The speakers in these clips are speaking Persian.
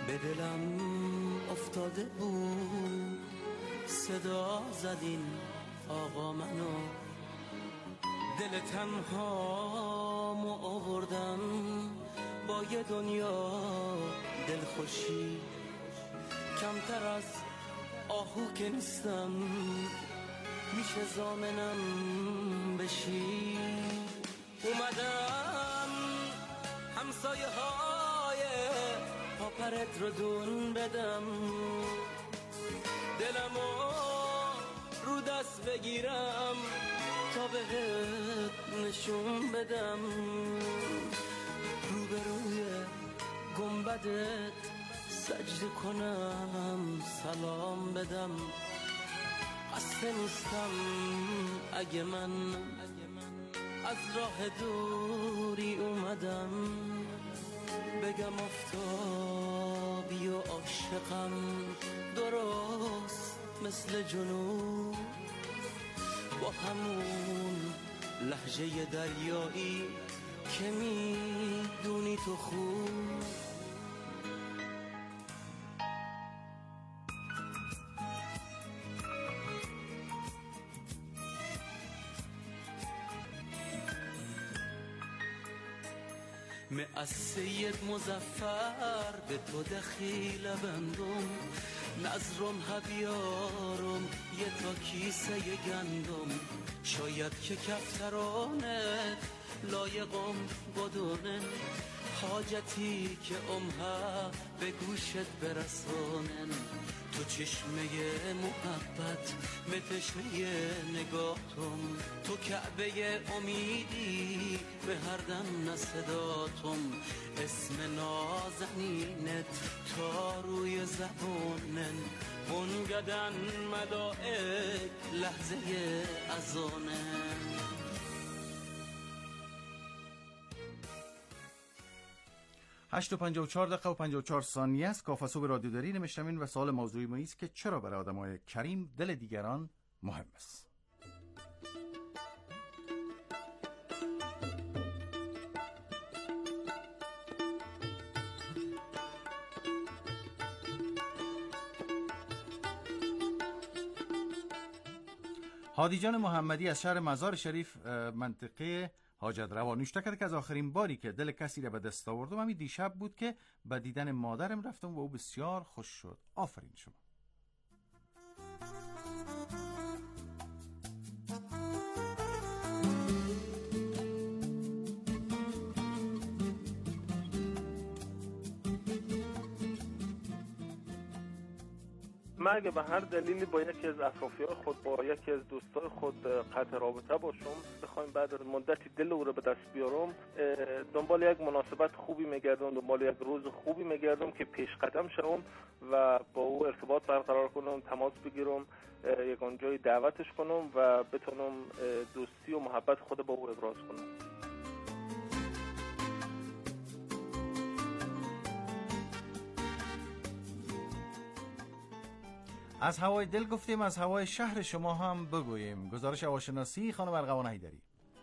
به دلم افتاده بود، صدا زدین آقا منو، دل تنهامو آوردم با یه دنیا دلخوشی، کمتر از آهو که نیستم، میشه ضامنم بشی. اومدم همسایه های پاپرت رو دون بدم، دلمو رو دست بگیرم تا بهت نشون بدم، روبروی گنبدت سجده کنم سلام بدم. خسته نیستم اگه من از راه دوری اومدم، بگم آفتابی و عاشقم درست مثل جنوب، با همون لهجه دریایی که میدونی تو خوب. از سید مظفر به تو دخیل بندم، نظرم هبیارم یه تا کیسه گندم، شاید که کفترانه لایقم بدونه، حاجتی که امها به گوشت برسانن، تو چشمه محبت متشنه نگاهتم، تو کعبه امیدی به هر دم نصداتم، اسم نازنینت تا روی زبونن، بنگدن ملائک لحظه اذانن. 8:54 و 54 ثانیه است. کافه به رادیو داری نمیشتمین و سوال موضوعی ما است که چرا برای آدمای کریم دل دیگران مهم است. هادی جان محمدی از شهر مزار شریف منطقه حاجت روا نوشته کرد که از آخرین باری که دل کسی را به دست آوردم همین دیشب بود که به دیدن مادرم رفتم و او بسیار خوش شد. آفرین شما. من اگه به هر دلیلی با یکی از اطرافیان خود، با یکی از دوستای خود قطع رابطه باشم، بخوایم بعد از مدتی دل او رو به دست بیارم، دنبال یک مناسبت خوبی میگردم، دنبال یک روز خوبی میگردم که پیش قدم شوم و با او ارتباط برقرار کنم، تماس بگیرم، یک جای دعوتش کنم و بتونم دوستی و محبت خود با او ابراز کنم. از هوای دل گفتیم، از هوای شهر شما هم بگوییم. گزارش هواشناسی خانم ارغوان حیدری.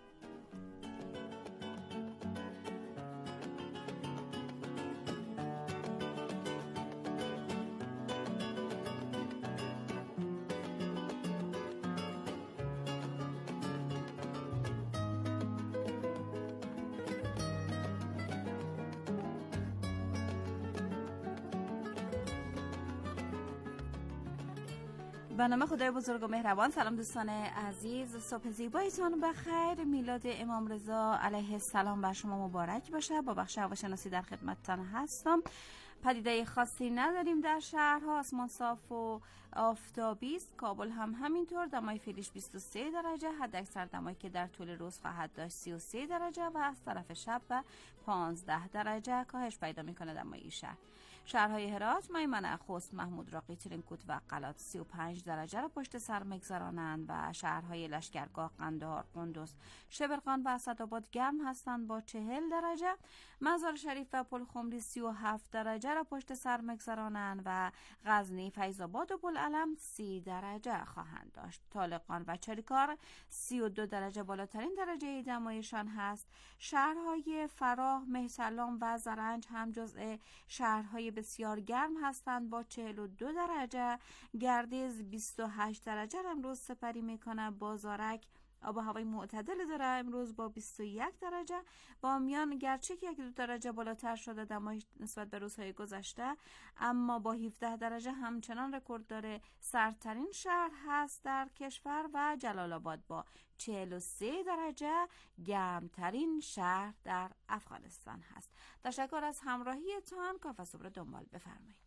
به نام خدای بزرگ و مهربان. سلام دوستان عزیز، صبح زیبایتون بخیر. میلاد امام رضا علیه السلام بر شما مبارک باشه. با بخش هواشناسی در خدمتتان هستم. پدیده خاصی نداریم در شهرها، آسمان صاف و آفتابی است. کابل هم همینطور، دمای فعلیش 23 درجه، حد اکثر دمایی که در طول روز خواهد داشت 33 درجه و از طرف شب به 15 درجه کاهش پیدا میکنه دمای این شهر. شهرهای هرات، میمنه، خوست، محمود راقی، ترینکوت و قلات 35 درجه را پشت سر میگذرانند و شهرهای لشکرگاه، قندهار، قندوز، شبرغان و اسدآباد گرم هستند با 40 درجه. مزار شریف و پلخمری 37 درجه را پشت سر میگذرانند و غزنی، فیض‌آباد و بوالعلم 30 درجه خواهند داشت. طالقان و چریکار 32 درجه بالاترین درجه دمایشان هست. شهرهای فراه، مهرسلام و زرنج هم جزء شهرهای بسیار گرم هستند با 42 درجه. گردیز 28 درجه امروز سپری میکنه. بازارک آب و هوای معتدل داره امروز با 21 درجه. بامیان گرچه که 1-2 درجه بالاتر شده دمای نسبت به روزهای گذشته، اما با 17 درجه همچنان رکورد داره. سردترین شهر هست در کشور و جلال آباد با 43 درجه گرمترین شهر در افغانستان هست. تشکر از همراهیتان. کافه صبح را دنبال بفرمایید.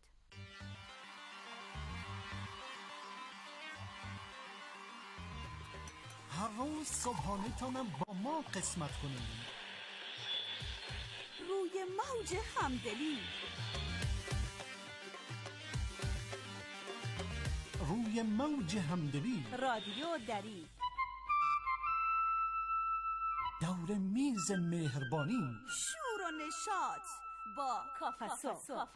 هر روز صبحانه تانم با ما قسمت کنیم. روی موج همدلی، روی موج همدلی، رادیو دری، دور میز مهربانی، شور و نشاط با کافه صبح.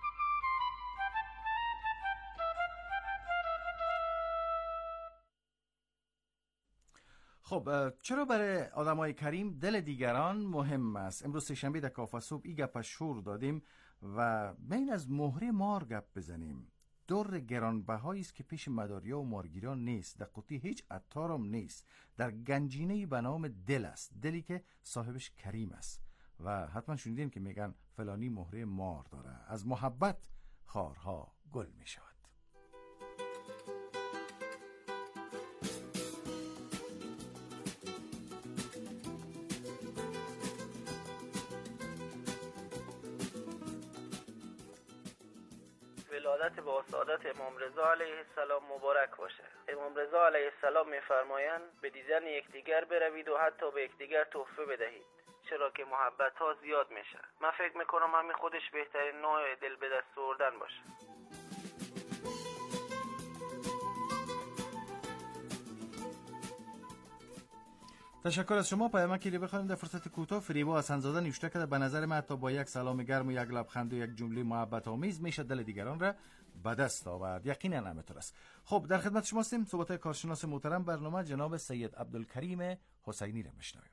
خب چرا برای آدمای کریم دل دیگران مهم است؟ امروز سه‌شنبه در کافه صبح ای گپ شور دادیم و بین از مهره مار گپ بزنیم. در گرانبهایی است که پیش مداریا و مارگیران نیست، در قوطی هیچ عطار هم نیست، در گنجینه‌ای به نام دل است، دلی که صاحبش کریم است. و حتما شنیدین که میگن فلانی مهره مار داره. از محبت خارها گل میشود. ولادت با سعادت امام رضا علیه السلام مبارک باشه. امام رضا علیه السلام میفرمایند به دیدن یکدیگر بروید و حتی به یکدیگر تحفه بدهید، چرا که محبت ها زیاد میشه. من فکر میکنم همین خودش بهترین نوع دل به دست آوردن باشه. تشکر از شما. پیامکی رو بخوایم در فرصت کوتاه. فریبا از حسن‌زاده نوشته کرده به نظر من حتی با یک سلام گرم و یک لبخند و یک جمله محبت آمیز میشه دل دیگران را به دست آورد. یقینا همینطور است. خب در خدمت شما هستیم. صحبت کارشناس محترم برنامه جناب سید عبدالکریم حسینی را میشنویم.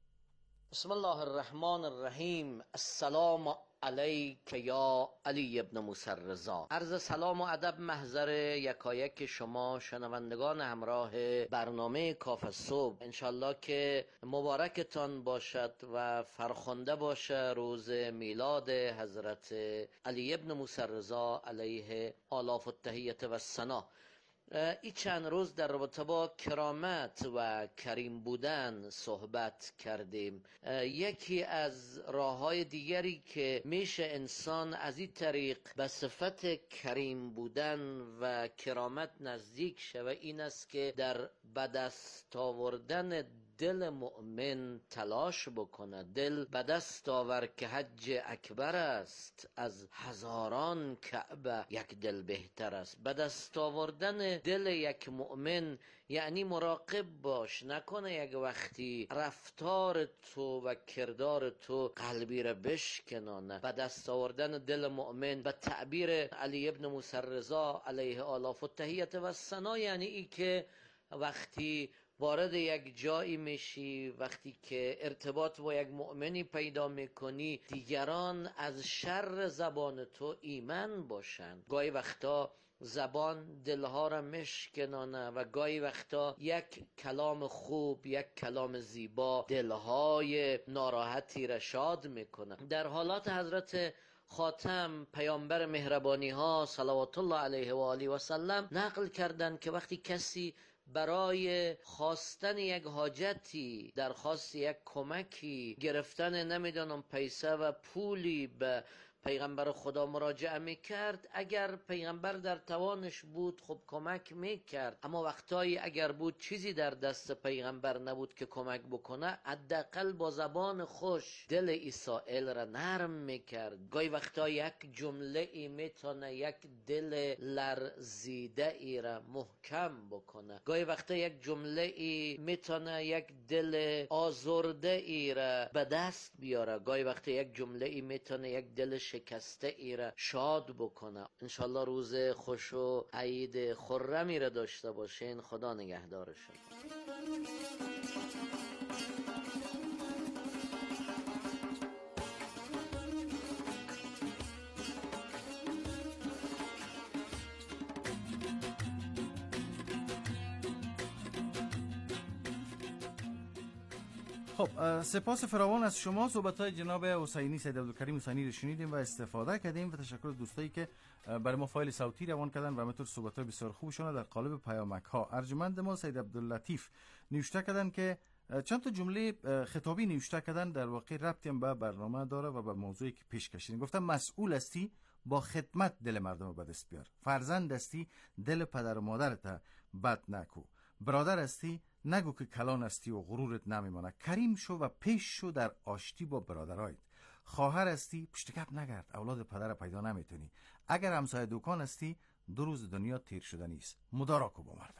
بسم الله الرحمن الرحیم. السلام علیک یا علی ابن موسی الرضا. عرض سلام و ادب محضر یکایک شما شنوندگان همراه برنامه کافه صبح. انشالله که مبارکتان باشد و فرخنده باشه روز میلاد حضرت علی ابن موسی الرضا علیه آلاف التحیة و الثنا. این چند روز در رابطه با کرامت و کریم بودن صحبت کردیم. یکی از راه‌های دیگری که میشه انسان از این طریق به صفت کریم بودن و کرامت نزدیک شود این است که در به دست آوردن دل مؤمن تلاش بکنه. دل به دست آور که حج اکبر است، از هزاران کعبه یک دل بهتر است. به دست آوردن دل یک مؤمن یعنی مراقب باش، نکنه یک وقتی رفتار تو و کردار تو قلبی را بشکنانه. به دست آوردن دل مؤمن به تعبیر علی ابن موسی الرضا علیه آلاف التحیة و الثنا یعنی ای که وقتی وارد یک جایی میشی، وقتی که ارتباط با یک مؤمنی پیدا میکنی، دیگران از شر زبان تو ایمن باشن. گاهی وقتا زبان دلها را مشکنانه و گاهی وقتا یک کلام خوب، یک کلام زیبا دلهای ناراحتی را شاد میکنه. در حالات حضرت خاتم پیامبر مهربانی ها صلوات الله علیه و آله و سلم نقل کردند که وقتی کسی برای خواستن یک حاجتی، درخواست یک کمکی، گرفتن نمیدانم پیسه و پولی به پیغمبر خدا مراجعه میکرد، اگر پیغمبر در توانش بود خب کمک میکرد، اما وقتایی اگر بود چیزی در دست پیغمبر نبود که کمک بکنه، حداقل با زبان خوش دل این سائل را نرم میکرد. گاهی وقتا یک جمله ای میتونه یک دل لرزیده ای را محکم بکنه. گاهی وقتا یک جمله ای میتونه یک دل آزرده ای را به دست بیاره. گاهی وقتا یک جمله ای میتونه یک دل شکسته ای را شاد بکنه. انشالله روز خوش و عید خرمی را داشته باشین. خدا نگهدارشون. خب سپاس فراوان از شما. صحبت‌های جناب حسینی، سید عبدالکریم حسینی رو شنیدیم و استفاده کردیم و تشکر از دوستایی که برای ما فایل صوتی روان کردن و همینطور صحبت‌های بسیار خوبشون در قالب پیامک‌ها. ارجمند ما سید عبداللطیف نوشته کردن که چند تا جمله خطابی نوشته کردن، در واقع ربطی هم به برنامه داره و به موضوعی که پیش کشیدیم. گفتم مسئول هستی با خدمت دل مردم به دست بیار، فرزند هستی دل پدر و مادرت بد نکو، برادر هستی نگو که کلان هستی و غرورت نمیمانه، کریم شو و پیش شو در آشتی با برادرایت، خواهر هستی پشت گپ نگرد، اولاد پدر پیدا نمیتونی، اگر همسایه دکان هستی 2 روز دنیا تیر شده نیست، مدارا کو با مردم.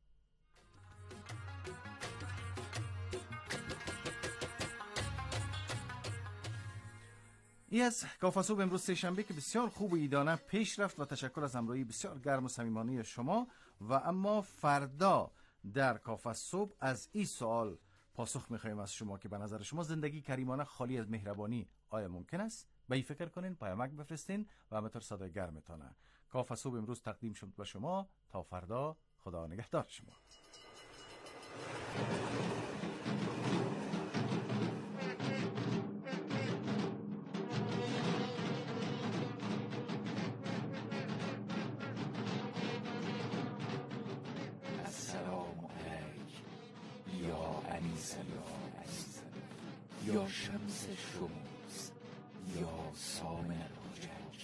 این از کافه صبح امروز سه‌شنبه که بسیار خوب و ایدانه پیش رفت و تشکر از همراهی بسیار گرم و صمیمانه شما. و اما فردا در کافه صبح از این سوال پاسخ می‌خوایم از شما که به نظر شما زندگی کریمانه خالی از مهربانی آیا ممکن است؟ به این فکر کنین، پیامک بفرستین و همینطور صدای گرمتانه. کافه صبح امروز تقدیم شد به شما. تا فردا، خدا نگهدار شما. یا شمس شموس یا سامن حجج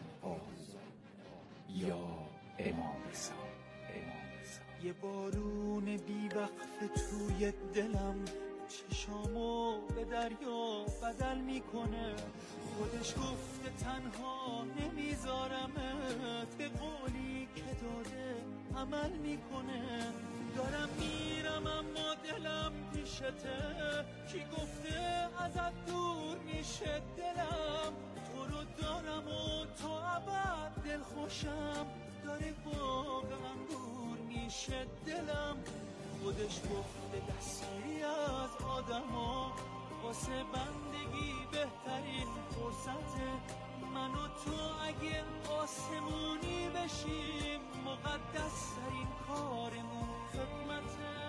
یا امام رضا. یه بارون بی وقف توی دلم چشامو به دریا بدل میکنه، خودش گفته تنها نمیذارمت، به قولی که داده عمل میکنه. دارم میرم اما دلم پیشته، کی گفته ازت دور میشه دلم، تو رو دارم و تا ابد دل خوشم، داره باغ انگور میشه دلم. خودش گفته دستگیری از آدما واسه بندگی بهترین فرصته، من و تو اگه آسمونی بشیم مقدس ترین کارمون خدمته،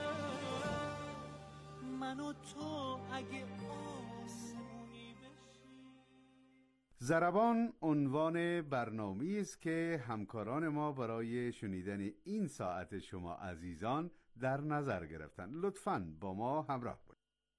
من و تو اگه آسمونی بشیم. ضربان عنوان برنامه‌ای است که همکاران ما برای شنیدن این ساعت شما عزیزان در نظر گرفتن. لطفاً با ما همراه باشید.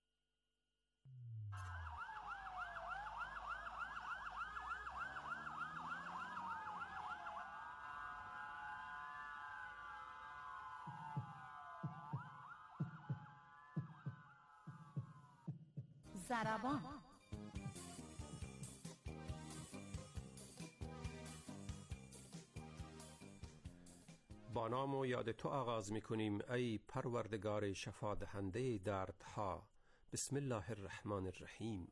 ضربان. با نام و یاد تو آغاز می کنیم ای پروردگار شفا دهنده دردها. بسم الله الرحمن الرحیم.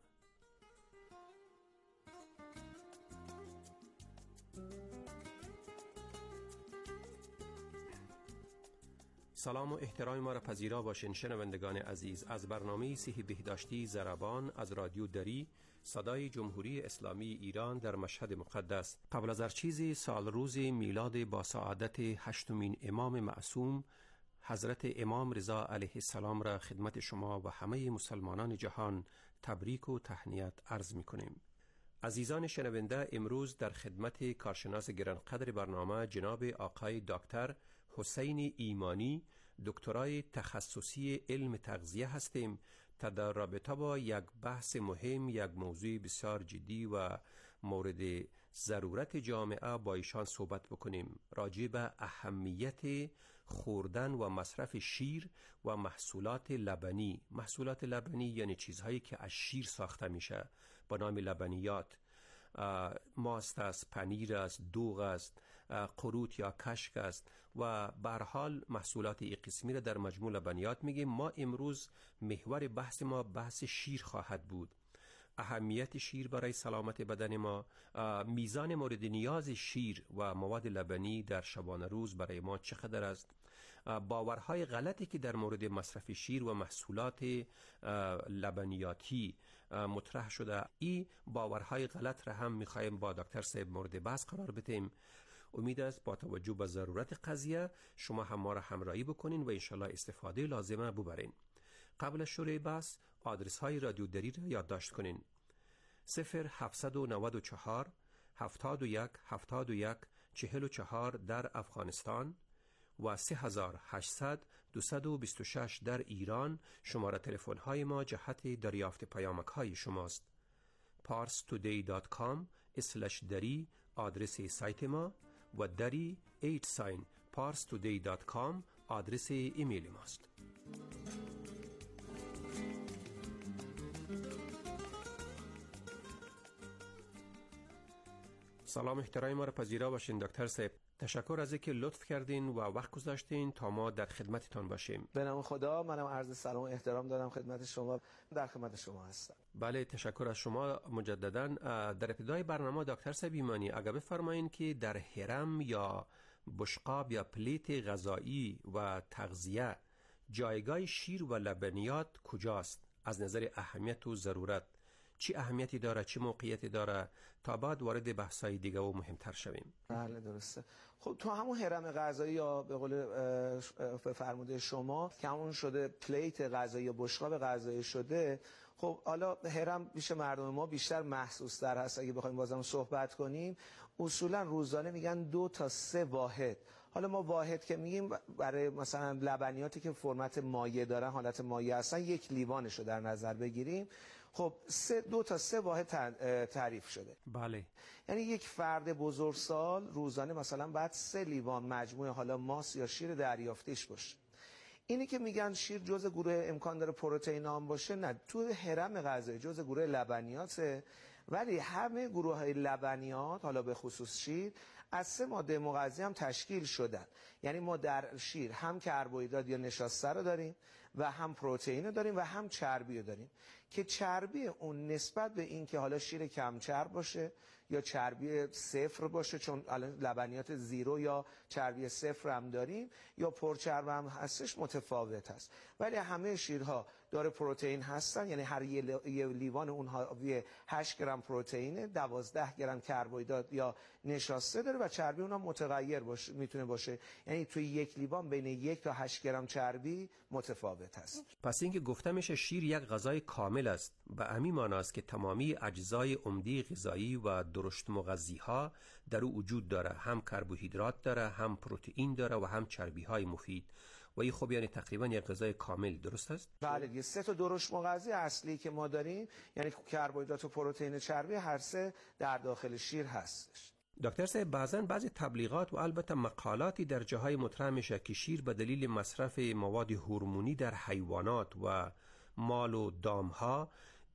سلام و احترام ما را پذیرا باشین شنوندگان عزیز از برنامه صحی بهداشتی ضربان از رادیو دری صدای جمهوری اسلامی ایران در مشهد مقدس. قبل از هر چیزی سال روز میلاد با سعادت 8مین امام معصوم حضرت امام رضا علیه السلام را خدمت شما و همه مسلمانان جهان تبریک و تهنیت عرض می کنیم. عزیزان شنونده، امروز در خدمت کارشناس گرانقدر برنامه جناب آقای دکتر حسین ایمانی، دکترای تخصصی علم تغذیه هستیم تا در رابطه با یک بحث مهم، یک موضوع بسیار جدی و مورد ضرورت جامعه با ایشان صحبت بکنیم راجع به اهمیت خوردن و مصرف شیر و محصولات لبنی. محصولات لبنی یعنی چیزهایی که از شیر ساخته میشه با نام لبنیات. ماست است، پنیر است، دوغ است، قروت یا کشک است و به هر حال محصولات این قسمی را در مجموع لبنیات میگیم. ما امروز محور بحث ما بحث شیر خواهد بود. اهمیت شیر برای سلامت بدن ما، میزان مورد نیاز شیر و مواد لبنی در شبانه روز برای ما چقدر است، باورهای غلطی که در مورد مصرف شیر و محصولات لبنیاتی مطرح شده، این باورهای غلط را هم میخوایم با دکتر صاحب مورد بحث قرار بدیم. امید است با توجه به ضرورت قضیه شما هم ما را همراهی بکنین و انشالله استفاده لازمه ببرین. قبل از شروع بحث آدرس های رادیو دری را یادداشت کنین: 0794 71 71 44 در افغانستان و 3800 226 در ایران شماره تلفن های ما جهت دریافت پیامک های شماست. parstoday.com/dari آدرس سایت ما و dari @parstoday.com آدرس ایمیل ماست. سلام احترام ما را پذیرا باشین دکتر صاحب. تشکر از اینکه لطف کردین و وقت گذاشتین تا ما در خدمتتان باشیم. به نام خدا، منم عرض سلام و احترام دارم خدمت شما. در خدمت شما هستم. بله، تشکر از شما مجددا. در ابتدای برنامه دکتر صاحب ایمانی اگه بفرمایین که در هرم یا بشقاب یا پلیت غذایی و تغذیه جایگاه شیر و لبنیات کجاست از نظر اهمیت و ضرورت؟ چی اهمیتی داره، چی موقعیتی داره، تا بعد وارد بحث‌های دیگه و مهمتر شویم. بله درسته. خب تو همون هرم غذایی یا به قول فرموده شما که همون شده پلیت غذایی یا بشقاب غذایی شده، خب حالا هرم پیش مردم ما بیشتر محسوس تر هست. اگه بخوایم بازم صحبت کنیم، اصولا روزانه میگن 2 تا 3 واحد. حالا ما واحد که میگیم برای مثلا لبنیاتی که فرمت مایع دارن، حالت مایع هستن، 1 لیوانش رو در نظر بگیریم، خب 2 تا 3 واحد تعریف شده. بله. یعنی یک فرد بزرگسال روزانه مثلا باید 3 لیوان مجموعه حالا ماست یا شیر دریافتیش باشه. اینی که میگن شیر جزء گروه امکان داره پروتئین هم باشه، نه، تو هرم غذایی جزء گروه لبنیاته. ولی همه گروه های لبنیات، حالا به خصوص شیر، از 3 ماده مغذی هم تشکیل شدن. یعنی ما در شیر هم کربوهیدرات یا نشاسته رو داریم و هم پروتئین رو داریم و هم چربی رو داریم، که چربی اون نسبت به این که حالا شیر کم چرب باشه یا چربی 0 باشه، چون الان لبنیات 0 یا چربی 0 هم داریم، یا پرچرب هم هستش، متفاوت هست. ولی همه شیرها داره پروتئین هستن. یعنی هر یه لیوان اونها 8 گرم پروتئین، 12 گرم کربوهیدرات یا نشاسته داره و چربی اونها متغیر باشه، میتونه باشه. یعنی توی 1 لیوان بین 1 تا 8 گرم چربی متفاوت هست. پس اینکه گفته میشه شیر یک غذای کامل است، به همین معنی است که تمامی اجزای عمده غذایی و درشت مغذی ها در او وجود داره. هم کربوهیدرات داره، هم پروتئین داره و هم چربی های مفید. و این خب یعنی تقریبا یک غذای کامل، درست است؟ بله دیگه. 3 تا درشت مغذی اصلی که ما داریم، یعنی کربوهیدرات و پروتئین، چربی، هر 3 در داخل شیر هستش. دکتر صاحب، بعضی تبلیغات و البته مقالاتی در جاهای مطرح میشه که شیر به دلیل مصرف مواد هورمونی در حیوانات و مال و دامها،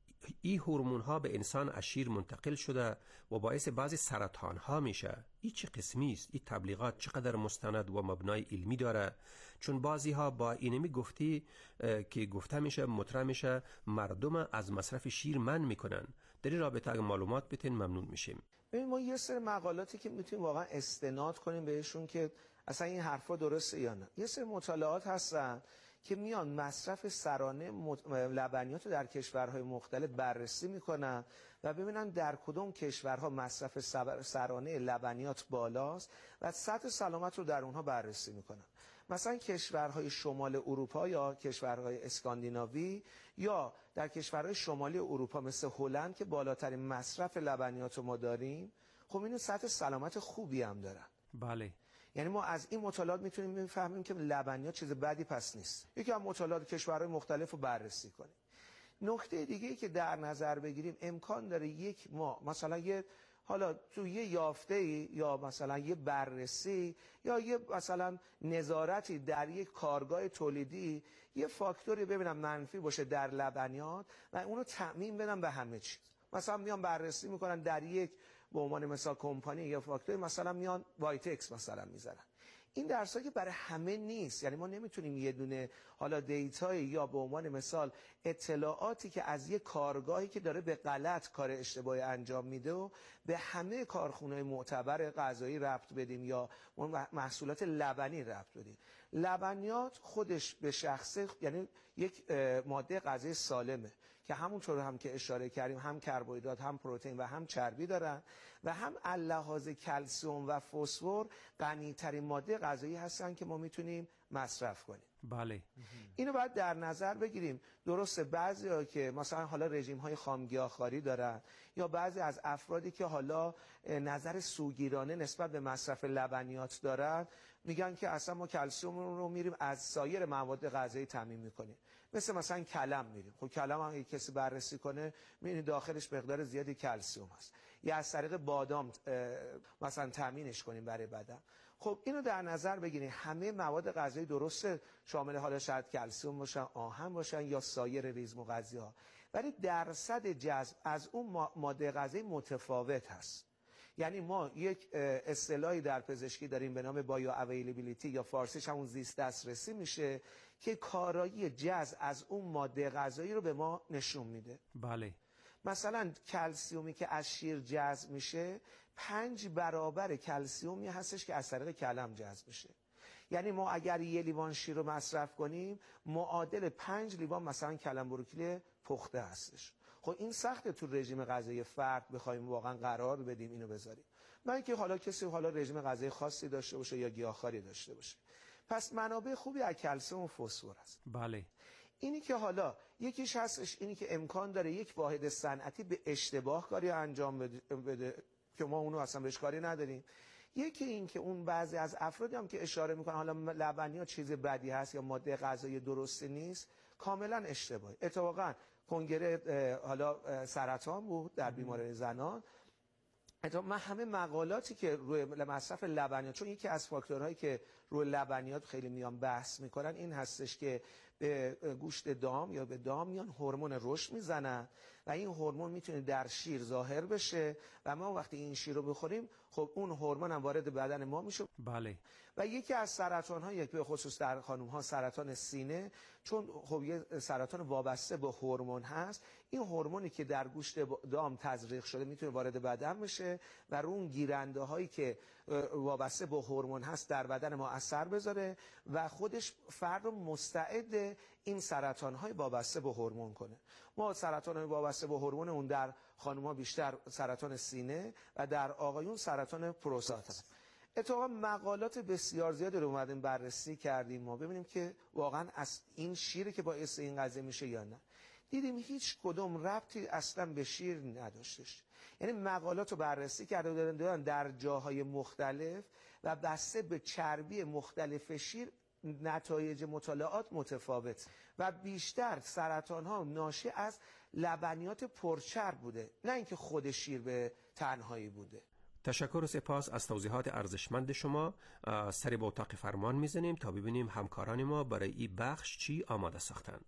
این هورمون ها به انسان از شیر منتقل شده و باعث بعضی سرطان ها میشه. این چه قسمی است؟ این تبلیغات چقدر مستند و مبنای علمی داره؟ چون بعضی ها با اینمی گفتی که گفته میشه، مطرح میشه، مردم از مصرف شیر منع میکنن. در این رابطه اگه معلومات بتین ممنون میشیم. ببین، ما یه سری مقالاتی که میتونیم واقعا استناد کنیم بهشون که اصلا این حرفا درسته یا نه. یه سری مطالعات هستن که میان مصرف سرانه لبنیات در کشورهای مختلف بررسی میکنن و ببینن در کدوم کشورها مصرف سرانه لبنیات بالاست و سطح سلامت رو در اونها بررسی میکنن. مثلا کشورهای شمال اروپا یا کشورهای اسکاندیناوی یا در کشورهای شمالی اروپا مثل هلند که بالاترین مصرف لبنیات رو ما داریم، خب اینو سطح سلامت خوبی هم دارن. بله. یعنی ما از این مطالعات میتونیم بفهمیم که لبنیات چیز بدی پس نیست. یکی از مطالعات کشورهای مختلف رو بررسی کنیم. نکته دیگه‌ای که در نظر بگیریم، امکان داره یک ما مثلا حالا تو یه یافته یا مثلا یه بررسی یا یه مثلا نظارتی در یک کارگاه تولیدی یه فاکتوری ببینم منفی باشه در لبنیات و اونو تعمیم بدن به همه چیز. مثلا میان بررسی میکنن در یک به عنوان مثال کمپانی یا فاکتوری، مثلا میان وایتکس مثلا میذارن. این درسایی که برای همه نیست. یعنی ما نمیتونیم یه دونه حالا دیتایی یا به عنوان مثال اطلاعاتی که از یه کارگاهی که داره به غلط کار اشتباهی انجام میده و به همه کارخونه‌های معتبر غذایی ربط بدیم یا محصولات لبنی ربط بدیم. لبنیات خودش به شخصه یعنی یک ماده غذایی سالمه که همونطور هم که اشاره کردیم هم کربوهیدرات، هم پروتئین و هم چربی دارن و هم لحاظ کلسیم و فسفر غنی‌ترین ماده غذایی هستن که ما میتونیم مصرف کنیم. بله. اینو باید در نظر بگیریم. درسته بعضی‌ها که مثلا حالا رژیم‌های خامگیاهخواری دارن یا بعضی از افرادی که حالا نظر سوگیرانه نسبت به مصرف لبنیات دارن میگن که اصلا ما کلسیم رو میریم از سایر مواد غذایی تامین میکنیم. مثلا کلم میریم. خب کلم هم کسی بررسی کنه میبینی داخلش مقدار زیادی کلسیم هست. یا از طریق بادام مثلا تامینش کنیم برای بدن. خب اینو در نظر بگیرید. همه مواد غذایی درسته شامل حالا شاید کلسیم باشن، آهن باشن یا سایر ریزمغذی‌ها، ولی درصد جذب از اون ماده غذایی متفاوت هست. یعنی ما یک اصطلاحی در پزشکی داریم به نام بایو اویلیبیلیتی یا فارسیش همون زیست دسترسی میشه که کارایی جذب از اون ماده غذایی رو به ما نشون میده. بله. مثلا کلسیومی که از شیر جذب میشه 5 برابر کلسیومی هستش که از طریق کلم جذب میشه. یعنی ما اگر 1 لیوان شیر رو مصرف کنیم معادل 5 لیوان مثلا کلم بروکلی پخته هستش. خب این سخته تو رژیم غذایی فرد بخوایم واقعا قرار بدیم اینو بذاریم. من که حالا کسی حالا رژیم غذایی خاصی داشته باشه یا گیاهخواری داشته باشه. پس منابع خوبی از کلسیم و فسفر هست. بله. اینی که حالا یکیش هستش اینی که امکان داره یک واحد صنعتی به اشتباه کاری انجام بده که ما اونو اصلا بهش کاری نداریم. یکی این که اون بعضی از افرادی هم که اشاره میکنن حالا لبنیات چیز بدی هست یا ماده غذایی درستی نیست، کاملا اشتباهه. اتفاقا کنگره حالا سرطان بود در بیماری زنان. من همه مقالاتی که روی مصرف لبنیات، چون یکی از فاکتورهایی که روی لبنیات خیلی میان بحث میکنن این هستش که به گوشت دام یا به دام میان هورمون رشد میزنن و این هورمون میتونه در شیر ظاهر بشه و ما وقتی این شیر رو بخوریم خب اون هورمون هم وارد بدن ما میشه. بله. و یکی از سرطان ها، یک به خصوص در خانم ها سرطان سینه، چون خب یه سرطان وابسته به هورمون هست، این هورمونی که در گوشت دام تزریق شده میتونه وارد بدن بشه و رو اون گیرنده هایی که وابسته به هورمون هست در بدن ما اثر بذاره و خودش فرد رو مستعد این سرطان های وابسته به هورمون کنه. ما سرطان های وابسته به هورمون اون در خانم‌ها بیشتر سرطان سینه و در آقایون سرطان پروستات هست. اتفاقا مقالات بسیار زیادی رو اومدیم بررسی کردیم ما ببینیم که واقعا از این شیری که باعث این قضیه میشه یا نه. دیدیم هیچ کدوم ربطی اصلا به شیر نداشتش. یعنی مقالات رو بررسی کرده بودن در جاهای مختلف و بسته به چربی مختلف شیر نتایج مطالعات متفاوت و بیشتر سرطان ها ناشی از لبنیات پرچرب بوده، نه اینکه خود شیر به تنهایی بوده. تشکر و سپاس از توضیحات ارزشمند شما. سری به اتاق فرمان میزنیم تا ببینیم همکاران ما برای این بخش چی آماده ساختن.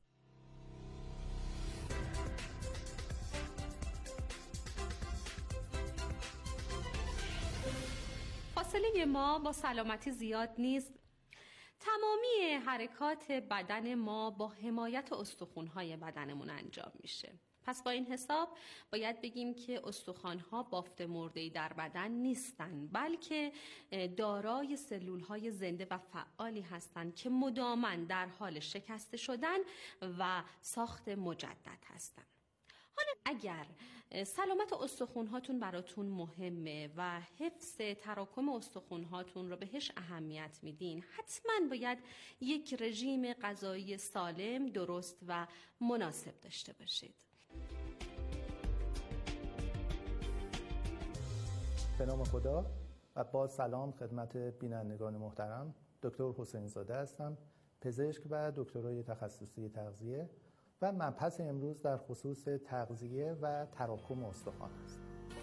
فاصله ما با سلامتی زیاد نیست. تمامی حرکات بدن ما با حمایت استخوان‌های بدنمون انجام میشه. پس با این حساب باید بگیم که استخوان‌ها بافت مرده‌ای در بدن نیستن، بلکه دارای سلول‌های زنده و فعالی هستند که مداماً در حال شکسته شدن و ساخت مجدد هستند. حالا اگر سلامت استخوان‌هاتون براتون مهمه و حفظ تراکم استخوان‌هاتون رو بهش اهمیت میدین، حتما باید یک رژیم غذایی سالم، درست و مناسب داشته باشید. به نام خدا و با سلام خدمت بینندگان محترم. دکتر حسین زاده هستم، پزشک و دکترای تخصصی تغذیه و مبحث امروز در خصوص تغذیه و تراکم استخوان است.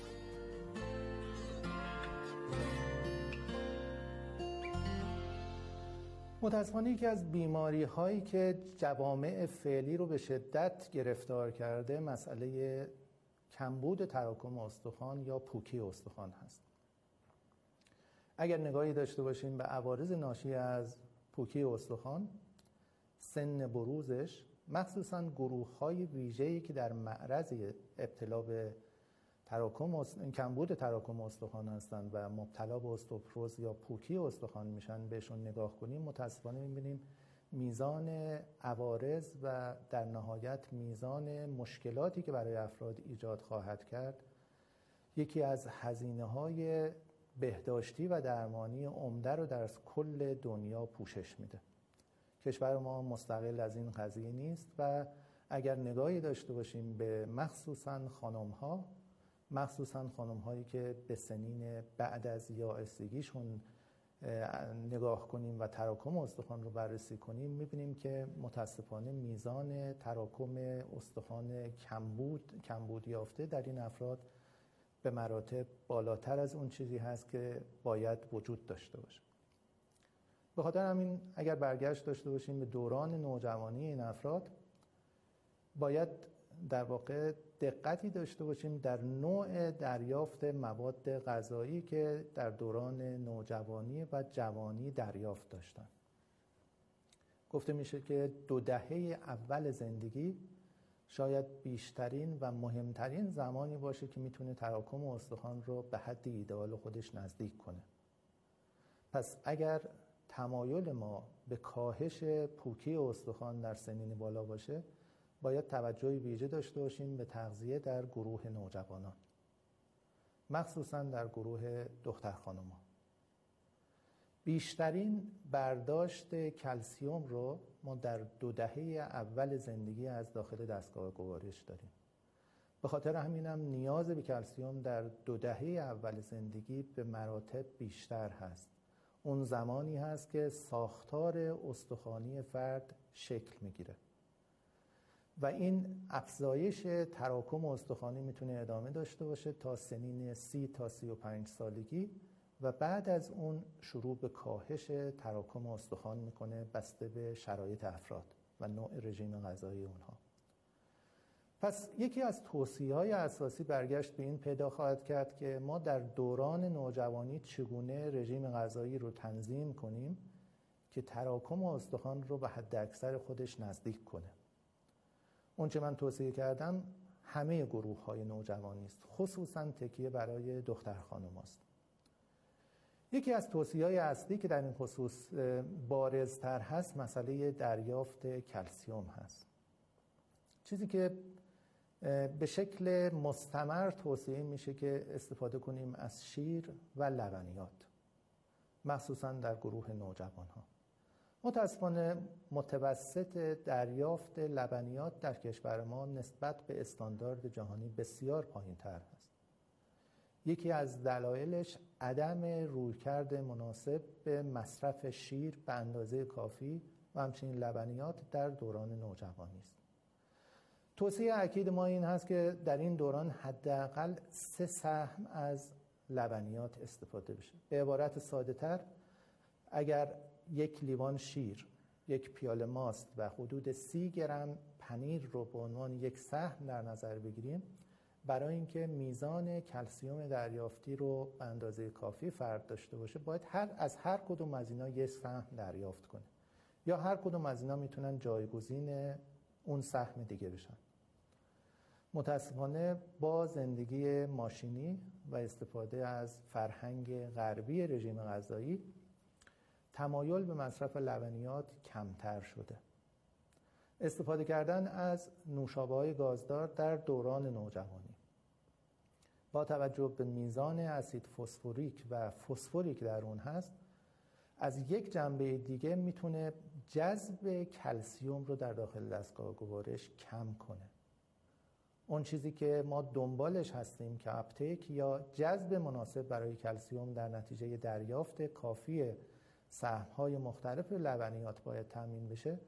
متاسفانه یکی از بیماری هایی که جوامع فعلی رو به شدت گرفتار کرده مسئله کمبود تراکم استخوان یا پوکی استخوان هست. اگر نگاهی داشته باشیم به عوارض ناشی از پوکی استخوان، سن بروزش، مخصوصاً گروه‌های ویژه‌ای که در معرض ابتلا به کمبود تراکم استخوان هستند و مبتلا به استوپروز یا پوکی استخوان میشن، بهشون نگاه کنیم متاسفانه می‌بینیم میزان عوارض و در نهایت میزان مشکلاتی که برای افراد ایجاد خواهد کرد یکی از هزینه‌های بهداشتی و درمانی عمده رو در کل دنیا پوشش میده کشور ما مستقل از این قضیه نیست و اگر نگاهی داشته باشیم به مخصوصاً خانم‌هایی که به سنین بعد از یائسگیشون نگاه کنیم و تراکم استخوان رو بررسی کنیم، می‌بینیم که متاسفانه میزان تراکم استخوان کمبود یافته در این افراد به مراتب بالاتر از اون چیزی هست که باید وجود داشته باشه. به خاطر همین اگر برگشت داشته باشیم به دوران نوجوانی این افراد، باید در واقع دقتی داشته باشیم در نوع دریافت مواد غذایی که در دوران نوجوانی و جوانی دریافت داشتن. گفته میشه که 2 دهه اول زندگی شاید بیشترین و مهمترین زمانی باشه که میتونه تراکم استخوان رو به حد ایدئال خودش نزدیک کنه. پس اگر تمایل ما به کاهش پوکی استخوان در سنین بالا باشه، باید توجه ویژه داشته باشیم به تغذیه در گروه نوجوانان، مخصوصا در گروه دختر خانم‌ها. بیشترین برداشت کلسیم رو ما در 2 دهه اول زندگی از داخل دستگاه گوارش داریم. به خاطر همینم نیاز به کلسیم در 2 دهه اول زندگی به مراتب بیشتر هست. اون زمانی هست که ساختار استخوانی فرد شکل میگیره و این افزایش تراکم استخوانی میتونه ادامه داشته باشه تا سنین 30 تا 35 سالگی و بعد از اون شروع به کاهش تراکم استخوان میکنه بسته به شرایط افراد و نوع رژیم غذایی اونها. پس یکی از توصیه‌های اساسی برگشت به این پیدا خواهد کرد که ما در دوران نوجوانی چگونه رژیم غذایی رو تنظیم کنیم که تراکم استخوان رو به حد اکثر خودش نزدیک کنه. اون چه من توصیه کردم همه گروه‌های نوجوانی است، خصوصاً تکیه برای دختر خانم‌هاست. یکی از توصیه‌های اصلی که در این خصوص بارزتر هست مسئله دریافت کلسیم هست. چیزی که به شکل مستمر توصیه میشه که استفاده کنیم از شیر و لبنیات، مخصوصاً در گروه نوجوان‌ها. متاسفانه متوسط دریافت لبنیات در کشور ما نسبت به استاندارد جهانی بسیار پایین‌تر است. یکی از دلایلش عدم رویکرد مناسب به مصرف شیر به اندازه کافی و همچنین لبنیات در دوران نوجوانی است. توصیه اکید ما این هست که در این دوران حداقل 3 سهم از لبنیات استفاده بشه. به عبارت ساده‌تر، اگر 1 لیوان شیر، 1 پیاله ماست و حدود 30 گرم پنیر رو به عنوان 1 سهم در نظر بگیریم، برای اینکه میزان کلسیم دریافتی رو به اندازه کافی فرد داشته باشه، باید از هر کدوم از اینا 1 سهم دریافت کنه، یا هر کدوم از اینا میتونن جایگزین اون سهم دیگه بشن. متاسفانه با زندگی ماشینی و استفاده از فرهنگ غربی رژیم غذایی، تمایل به مصرف لبنیات کمتر شده. استفاده کردن از نوشابه‌های گازدار در دوران نوجوانی با توجه به میزان اسید فسفوریک و فسفوریک در اون هست، از یک جنبه دیگه میتونه جذب کلسیم رو در داخل دستگاه گوارش کم کنه. اون چیزی که ما دنبالش هستیم که اپتیک یا جذب مناسب برای کلسیم در نتیجه دریافت کافی سهم‌های مختلف لبنیات باید تامین بشه،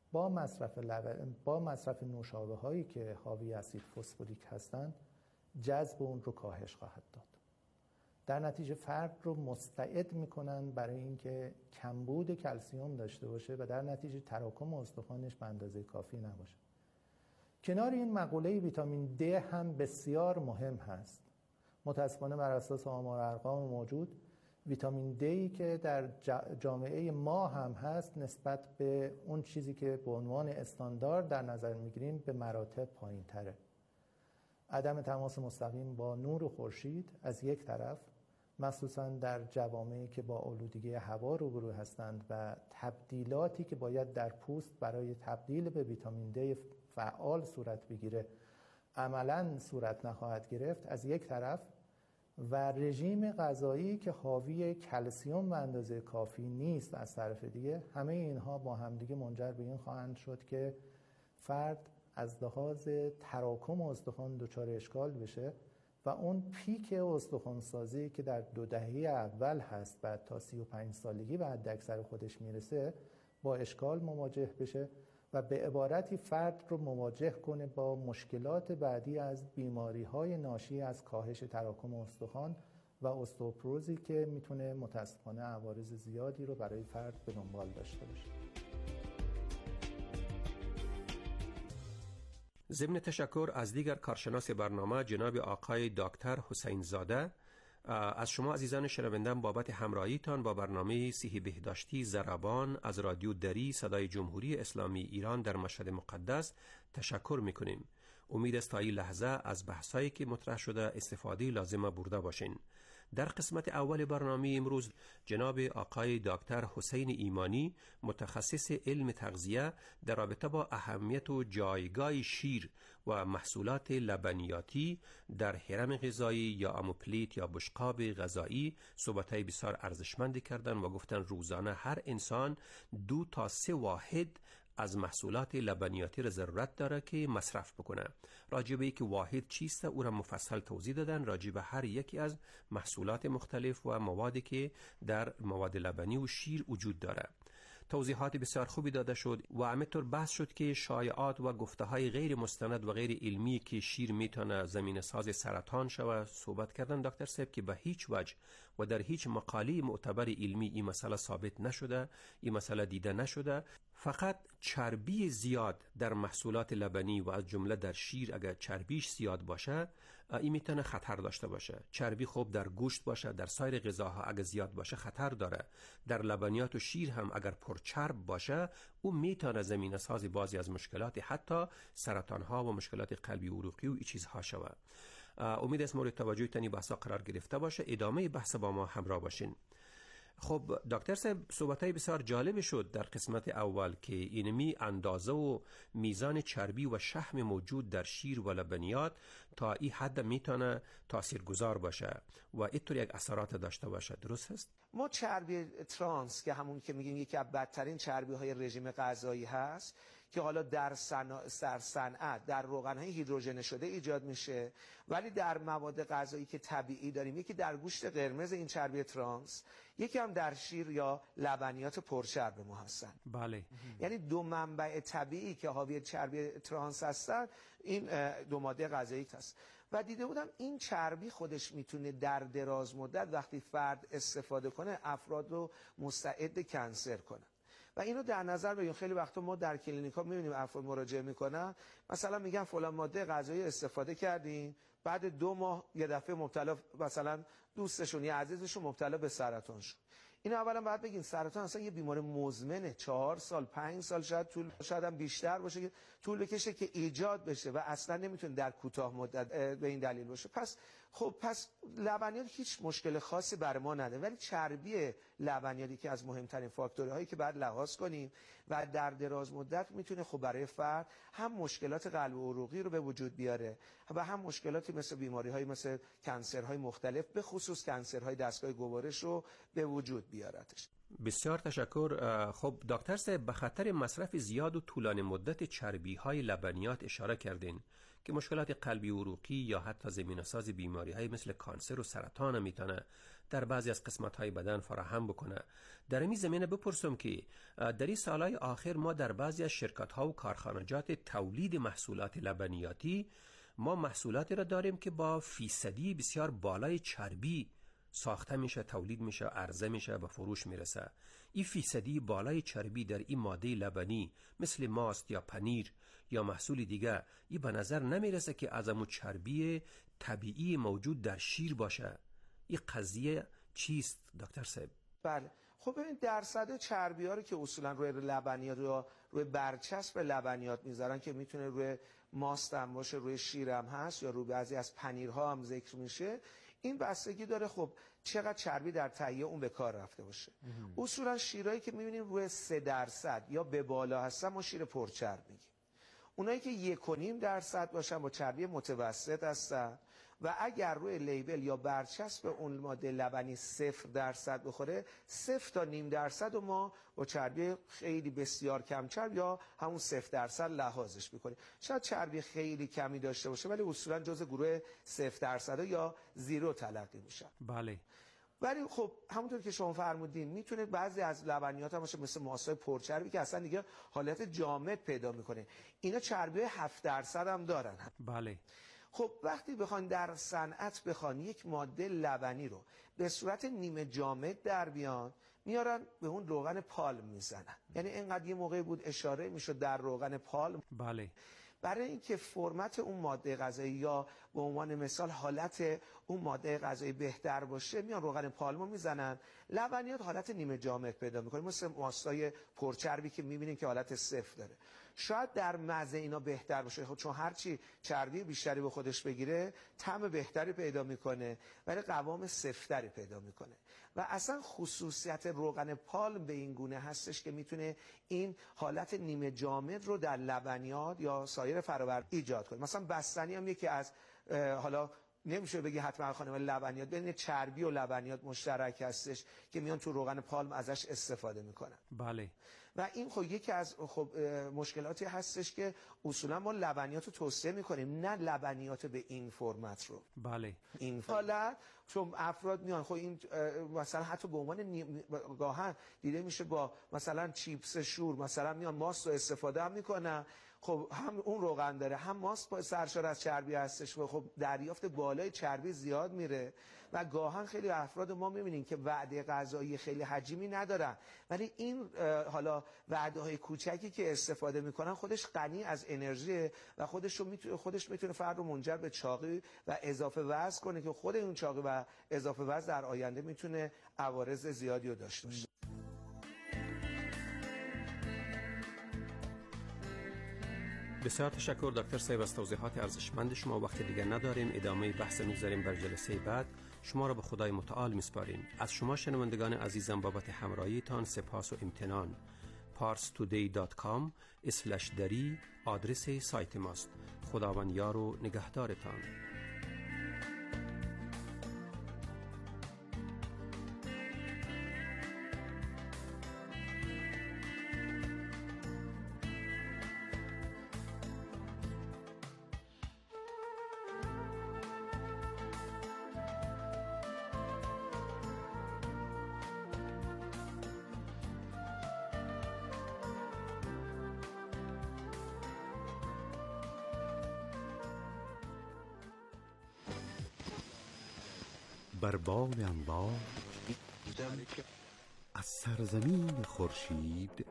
با مصرف نوشابه‌هایی که حاوی اسید فسفوریک هستند جذب اون رو کاهش خواهد داد. در نتیجه فرد رو مستعد میکنن برای اینکه کمبود کلسیم داشته باشه و در نتیجه تراکم استخوانش به اندازه کافی نباشه. کنار این مقوله ویتامین د هم بسیار مهم هست. متاسفانه بر اساس آمار و ارقام موجود، ویتامین دی که در جامعه ما هم هست نسبت به اون چیزی که به عنوان استاندارد در نظر میگیریم به مراتب پایین تره. عدم تماس مستقیم با نور خورشید از یک طرف، مخصوصا در جوامعی که با آلودگی هوا روبرو هستند و تبدیلاتی که باید در پوست برای تبدیل به ویتامین دی فعال صورت بگیره عملاً صورت نخواهد گرفت، از یک طرف و رژیم غذایی که حاوی کلسیم به اندازه کافی نیست از طرف دیگه، همه اینها با همدیگه منجر به این خواهند شد که فرد از لحاظ تراکم استخوان دچار اشکال بشه و اون پیک استخوان‌سازی که در 2 دهه اول هست بعد تا 35 سالگی به حد اکثر خودش میرسه با اشکال مواجه بشه و به عبارتی فرد رو مواجه کنه با مشکلات بعدی از بیماری‌های ناشی از کاهش تراکم استخوان و استئوپروزی که میتونه متاسفانه عوارض زیادی رو برای فرد به دنبال داشته باشه. ضمن تشکر از دیگر کارشناس برنامه جناب آقای دکتر حسین زاده، از شما عزیزان شنوندم بابت همراهیتان با برنامه صحی بهداشتی ضربان از رادیو دری صدای جمهوری اسلامی ایران در مشهد مقدس تشکر میکنیم. امید است تا این لحظه از بحثایی که مطرح شده استفاده لازمه برده باشین. در قسمت اول برنامه امروز جناب آقای دکتر حسین ایمانی متخصص علم تغذیه در رابطه با اهمیت و جایگاه شیر و محصولات لبنیاتی در هرم غذایی یا اموپلیت یا بشقاب غذایی صحبت‌های بسیار ارزشمندی کردن و گفتن روزانه هر انسان 2 تا 3 واحد از محصولات لبنیاتی را ضرورت داره که مصرف بکنه. راجع به اینکه واحد چیست او را مفصل توضیح دادن، راجع به هر یکی از محصولات مختلف و موادی که در مواد لبنی و شیر وجود داره. توضیحات بسیار خوبی داده شد و همینطور بحث شد که شایعات و گفته‌های غیر مستند و غیر علمی که شیر میتونه زمینه ساز سرطان شود صحبت کردن دکتر صاحب که به هیچ وجه و در هیچ مقاله معتبر علمی این مسئله ثابت نشده، این مسئله دیده نشده. فقط چربی زیاد در محصولات لبنی و از جمله در شیر اگر چربیش زیاد باشه این میتونه خطر داشته باشه. چربی خوب در گوشت باشه، در سایر غذاها اگر زیاد باشه خطر داره. در لبنیات و شیر هم اگر پرچرب باشه او میتونه زمینه ساز بعضی از مشکلات حتی سرطان ها و مشکلات قلبی و عروقی و این چیزها شود. امید است مورد توجه تانی بحثا قرار گرفته باشه. ادامه بحث با ما همراه باشین. خب دکتر صاحب صحبت‌های بسیار جالب شد در قسمت اول که اینمی اندازه و میزان چربی و شحم موجود در شیر و لبنیات تا این حد میتونه تاثیرگذار باشه و اینطور یک اثرات داشته باشه. درست است؟ ما چربی ترانس که همون که میگیم یکی از بدترین چربی‌های رژیم غذایی هست که حالا در صنعت در روغن‌های هیدروژن شده ایجاد میشه، ولی در مواد غذایی که طبیعی داریم یکی در گوشت قرمز این چربی ترانس، یکی هم در شیر یا لبنیات پرچرب ما هستن. بله. یعنی 2 منبع طبیعی که حاوی چربی ترانس هستن این 2 ماده غذایی هست. و دیده بودم این چربی خودش میتونه در دراز مدت وقتی فرد استفاده کنه افراد رو مستعد کنسر کنه. و اینو در نظر بگیریم. خیلی وقتا ما در کلینیکا می‌بینیم افراد مراجعه میکنن، مثلا میگن فلان ماده غذایی استفاده کردیم، بعد 2 ماه یه دفعه مبتلا، مثلا دوستشون یا عزیزشون مبتلا به سرطان شد. این اولا باید بگیم سرطان اصلا یه بیماری مزمنه، 4 سال 5 سال شاید هم بیشتر باشه که طول بکشه که ایجاد بشه و اصلا نمیتونه در کوتاه مدت به این دلیل باشه. پس لبنیات هیچ مشکل خاصی برای ما نداره، ولی چربی لبنیاتی که از مهمترین فاکتورهایی که باید لحاظ کنیم و در دراز مدت میتونه خب برای فرد هم مشکلات قلب و عروقی رو به وجود بیاره و هم مشکلاتی مثل بیماری‌های مثل کنسرهای مختلف به خصوص کنسرهای دستگاه گوارش رو به وجود بیارتش. بسیار تشکر. خب دکتر صاحب به خطر مصرف زیاد و طولانی مدت چربی‌های لبنیات اشاره کردین که مشکلات قلبی و عروقی یا حتی زمینه‌ساز بیماری‌های مثل کانسر و سرطان میتونه در بعضی از قسمت‌های بدن فراهم بکنه. در این زمینه بپرسم که در این سالهای آخر ما در بعضی از شرکت‌ها و کارخانجات تولید محصولات لبنیاتی ما محصولاتی را داریم که با فیصدی بسیار بالای چربی ساخته میشه، تولید میشه، عرضه میشه، به فروش میرسه. این فیصدی بالای چربی در این ماده لبنی مثل ماست یا پنیر یا محصول دیگه این به نظر نمیرسه که از اون چربی طبیعی موجود در شیر باشه. این قضیه چیست دکتر صاحب؟ بله خب ببین درصد چربی ها رو که اصولا روی لبنیات یا روی برچسب لبنیات میذارن که میتونه روی ماست هم باشه، روی شیر هم هست یا روی بعضی از پنیرها هم ذکر میشه. این بستگی داره خب چقدر چربی در تهیه اون به کار رفته باشه. اصولا شیرایی که میبینیم روی 3% یا به بالا هستن ما شیر پرچرب میگیم. اونایی که 1.5% باشن با چربی متوسط هستن و اگر روی لیبل یا برچسب اون ماده لبنی 0% بخوره 0 تا نیم درصد و ما با چربی خیلی بسیار کم چرب یا همون 0% لحاظش میکنیم. شاید چربی خیلی کمی داشته باشه ولی اصولا جزء گروه 0% یا 0 تلقی میشن. بله. ولی خب همونطور که شما فرمودین میتونه بعضی از لبنیات هم باشه مثل ماست‌های پرچربی که اصلا دیگه حالت جامد پیدا میکنه. اینا چربی 7% هم دارن. بله. خب وقتی بخوان در صنعت بخوان یک ماده لبنی رو به صورت نیمه جامد در بیان میارن به اون روغن پالم میزنن. یعنی اینقدر یه موقعی بود اشاره میشد در روغن پالم. بله. برای اینکه فرمت اون ماده غذایی یا به عنوان مثال حالت اون ماده غذایی بهتر باشه میان روغن پالمو میزنن، لبنیات حالت نیمه جامد پیدا میکنه مثل ماستای پرچربی که میبینین که حالت 0 داره. شاید در مزه اینا بهتر باشه خب چون هرچی چربی بیشتری به خودش بگیره طعم بهتری پیدا میکنه ولی قوام سفتری پیدا میکنه. و اصلا خصوصیت روغن پالم به این گونه هستش که میتونه این حالت نیمه جامد رو در لبنیات یا سایر فرآورد ایجاد کنه. مثلا بستنی هم یکی از حالا نمیشه بگی حتما خانم لبنیات بین چربی و لبنیات مشترک هستش که میان تو روغن پالم ازش استفاده میکنن. بله. و این خب یکی از مشکلاتی هستش که اصولا ما لبنیات رو توصیه میکنیم نه لبنیات به این فرمت رو. بله. این حالت چون افراد میان خب این مثلا حتی به عنوان گاهن دیده میشه با مثلا چیپس شور مثلا میان ماست رو استفاده هم میکنن. خب هم اون روغن داره هم ماست سرشار از چربی هستش و خب دریافت بالای چربی زیاد میره و گاهن خیلی افراد ما میبینیم که وعده غذایی خیلی حجمی ندارن ولی این حالا وعده های کوچکی که استفاده میکنن خودش غنی از انرژی و خودش میتونه فرد رو منجر به چاقی و اضافه وزن کنه که خود اون چاقی و اضافه وزن در آینده میتونه عوارض زیادی رو داشته باشه. بسیار تشکر دکتر صاحب از توضیحات ارزشمند شما. وقت دیگر نداریم، ادامه بحث می‌گذاریم بر جلسه بعد. شما را به خدای متعال می‌سپاریم. از شما شنوندگان عزیزم بابت همراهیتان سپاس و امتنان. parstoday.com/dari آدرس سایت ماست. خداوند یار و نگهدارتان. بر بال انبار از سرزمین خورشید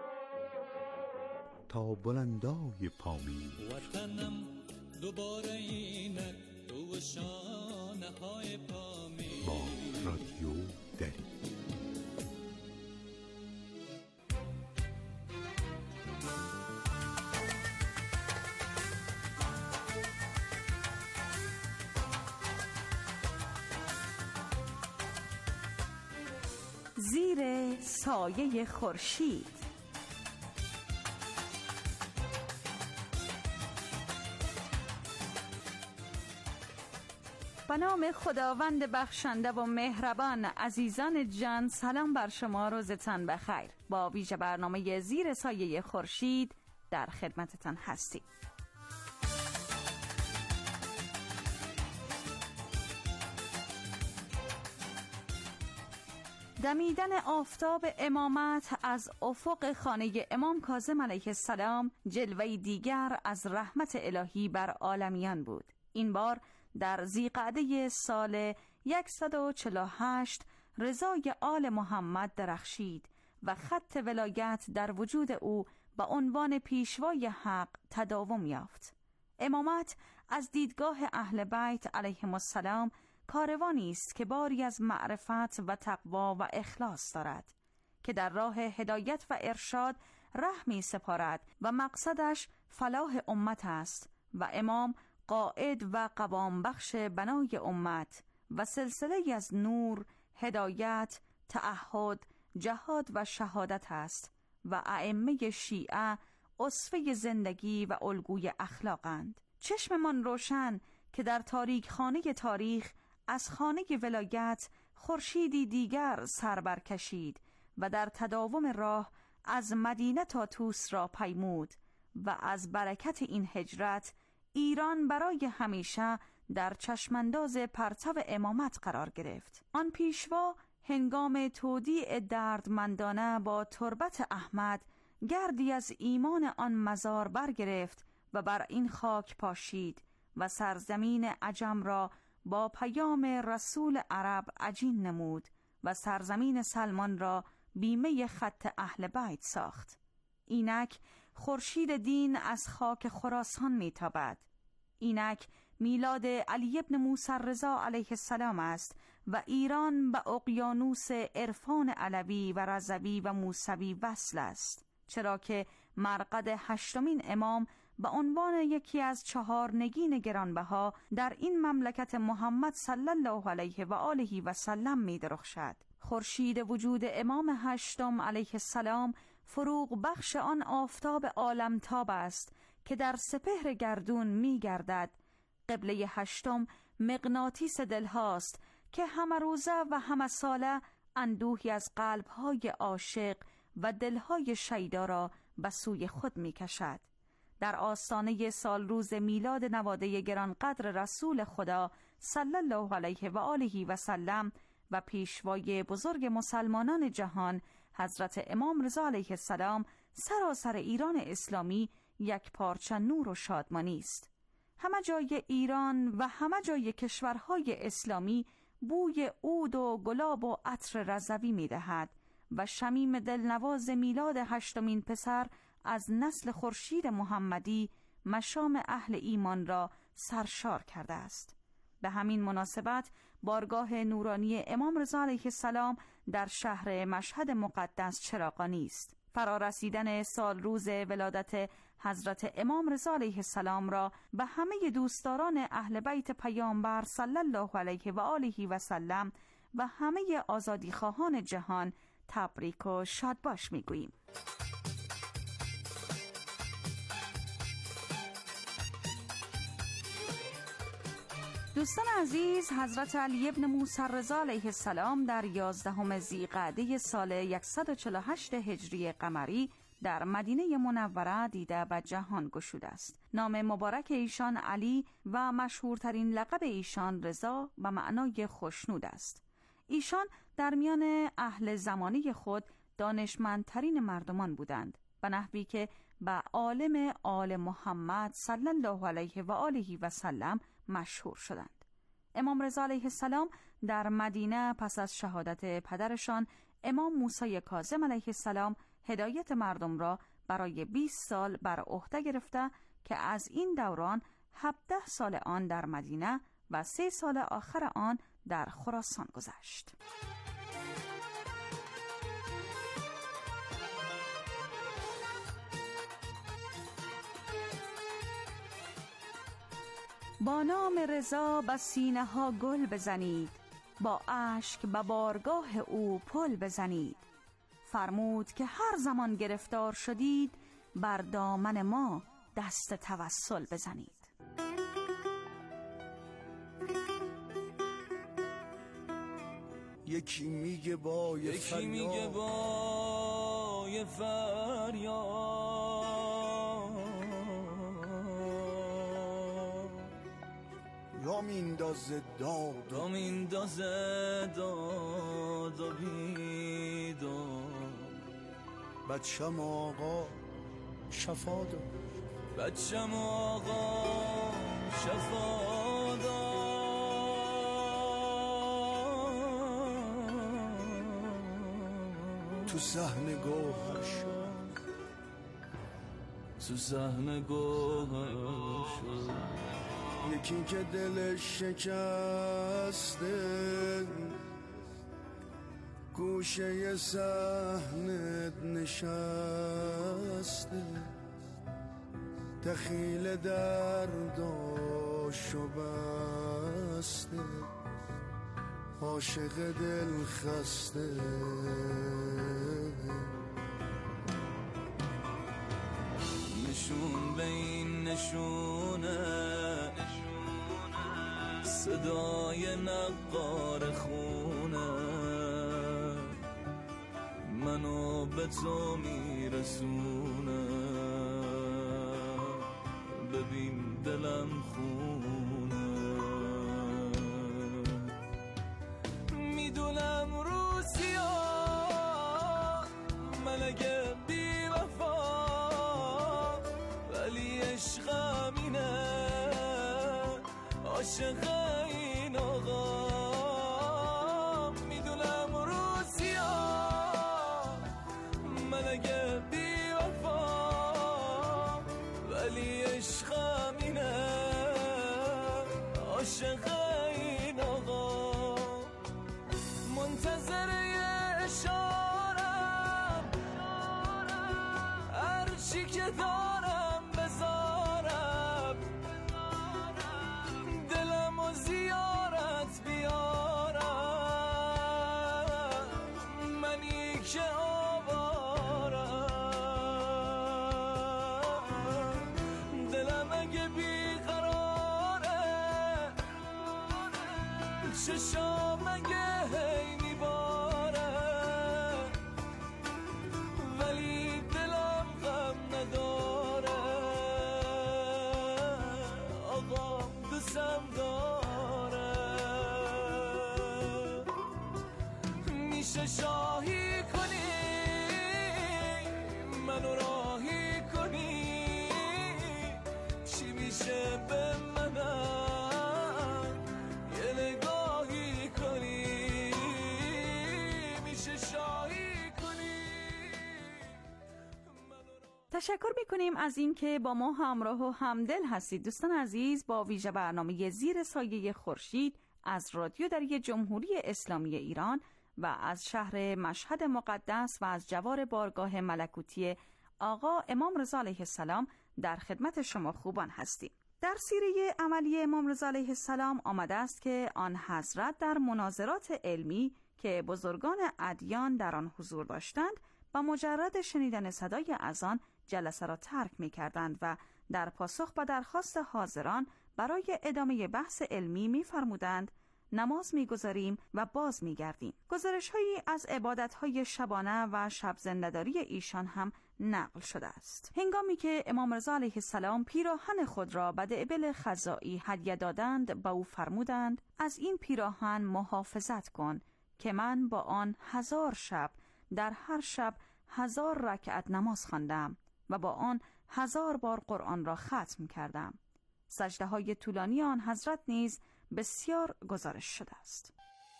تا بلندای پامین وطنم دوباره اینک تو شانه های پامین با رادیو دری. زیر سایه خورشید. به نام خداوند بخشنده و مهربان. عزیزان جان، سلام بر شما، روزتان بخیر. با ویژه برنامه زیر سایه خورشید در خدمتتان هستیم. دمیدن آفتاب امامت از افق خانه امام کاظم علیه السلام جلوه‌ای دیگر از رحمت الهی بر عالمیان بود. این بار در ذی‌قعده سال 148 رضای آل محمد درخشید و خط ولایت در وجود او به عنوان پیشوای حق تداوم یافت. امامت از دیدگاه اهل بیت علیهم السلام کاروانی است که باری از معرفت و تقوا و اخلاص دارد که در راه هدایت و ارشاد ره می سپارد و مقصدش فلاح امت است و امام قائد و قوام بخش بنای امت و سلسله از نور، هدایت، تعهد، جهاد و شهادت است و ائمه شیعه اسوه زندگی و الگوی اخلاقند. چشممان روشن که در تاریک خانه تاریخ از خانه ولایت خورشیدی دیگر سر برکشید و در تداوم راه از مدینه تا طوس را پیمود و از برکت این هجرت ایران برای همیشه در چشمانداز پرتو امامت قرار گرفت. آن پیشوا هنگام تودیع دردمندانه با تربت احمد گردی از ایمان آن مزار برگرفت و بر این خاک پاشید و سرزمین عجم را با پیام رسول عرب عجین نمود و سرزمین سلمان را بیمه خط اهل بیت ساخت. اینک خورشید دین از خاک خراسان میتابد. اینک میلاد علی ابن موسی الرضا علیه السلام است و ایران به اقیانوس عرفان علوی و رضوی و موسوی وصل است، چرا که مرقد هشتمین امام به عنوان یکی از 4 نگین گرانبها در این مملکت محمد صلی الله علیه و آله و سلم می درخشد. خورشید وجود امام هشتم علیه السلام فروغ بخش آن آفتاب عالمتاب است که در سپهر گردون می گردد. قبله هشتم مغناطیس دلهاست که همه روزه و همه ساله اندوهی از قلبهای عاشق و دلهای شیدا را به سوی خود می کشد. در آستانه سال روز میلاد نواده گرانقدر رسول خدا صلی الله علیه و آله و سلم و پیشوای بزرگ مسلمانان جهان حضرت امام رضا علیه السلام سراسر ایران اسلامی یک پارچه نور و شادمانی است. همه جای ایران و همه جای کشورهای اسلامی بوی عود و گلاب و عطر رضوی می دهد و شمیم دلنواز میلاد هشتمین پسر از نسل خورشید محمدی مشام اهل ایمان را سرشار کرده است. به همین مناسبت بارگاه نورانی امام رضا علیه السلام در شهر مشهد مقدس چراغانی است. فرارسیدن سال روز ولادت حضرت امام رضا علیه السلام را به همه دوستداران اهل بیت پیامبر صلی الله علیه و آله و سلم و همه آزادیخواهان جهان تبریک و شادباش میگوییم. دوستان عزیز، حضرت علی ابن موسی الرضا علیه السلام در 11 ذیقعده سال 148 هجری قمری در مدینه منوره دیده به جهان گشوده است. نام مبارک ایشان علی و مشهورترین لقب ایشان رضا و معنای خوشنود است. ایشان در میان اهل زمانه خود دانشمندترین مردمان بودند، به نحوی که به عالم آل محمد صلی الله علیه و آله و سلم مشهور شدند. امام رضا علیه السلام در مدینه پس از شهادت پدرشان امام موسی کاظم علیه السلام هدایت مردم را برای 20 سال بر عهده گرفته که از این دوران 17 سال آن در مدینه و 3 سال آخر آن در خراسان گذشت. با نام رضا به سینه ها گل بزنید، با اشک به بارگاه او پل بزنید. فرمود که هر زمان گرفتار شدید بر دامن ما دست توسل بزنید. یکی میگه با یه فریاد، یا میندازه داد و بیداد. بچم آقا شفا داد، بچم آقا شفا داد. تو صحن گوهر شد، تو صحن گوهر شد. یکی که دلش شکسته گوشه صحنت نشسته، دخیل درداشو بسته، عاشق دل خسته. نشون به این نشونه صدای نقار خونه منو به تو میرسونه. ببین دلم خونه، میدونم روسیا من اگه بی وفا، ولی عشقم اینه، عاشق این آقا. میدونم روسیا من اگه بی وفا، ولی عشقم اینه، عاشق این آقا. منتظر اشارم، هرچی که دارم بذارم، دلم و زیارت بیارم، منی که آوارم. دلم اگه بیقراره، چشام اگه هی میباره، ولی دلم غم نداره. آقا دوستم داره، میشه شاهی کنی منو راهی کنی، چی میشه به منم یه نگاهی کنی، میشه شاهی کنی. تشکر میکنیم از اینکه با ما همراه و همدل هستید. دوستان عزیز، با ویژه برنامه زیر سایه خورشید از رادیو دری جمهوری اسلامی ایران و از شهر مشهد مقدس و از جوار بارگاه ملکوتی آقا امام رضا علیه السلام در خدمت شما خوبان هستیم. در سیره عملی امام رضا علیه السلام آمده است که آن حضرت در مناظرات علمی که بزرگان ادیان در آن حضور داشتند و مجرد شنیدن صدای اذان جلسه را ترک می کردند و در پاسخ به درخواست حاضران برای ادامه بحث علمی می فرمودند نماز می گذاریم و باز می گردیم. گزارش هایی از عبادت های شبانه و شب زنده‌داری ایشان هم نقل شده است. هنگامی که امام رضا علیه السلام پیراهن خود را به دعبل خزاعی هدیه دادند، به او فرمودند از این پیراهن محافظت کن که من با آن 1000 شب در هر شب 1000 رکعت نماز خواندم و با آن 1000 بار قرآن را ختم کردم. سجده های طولانی آن حضرت نیز بسیار گزارش شده است.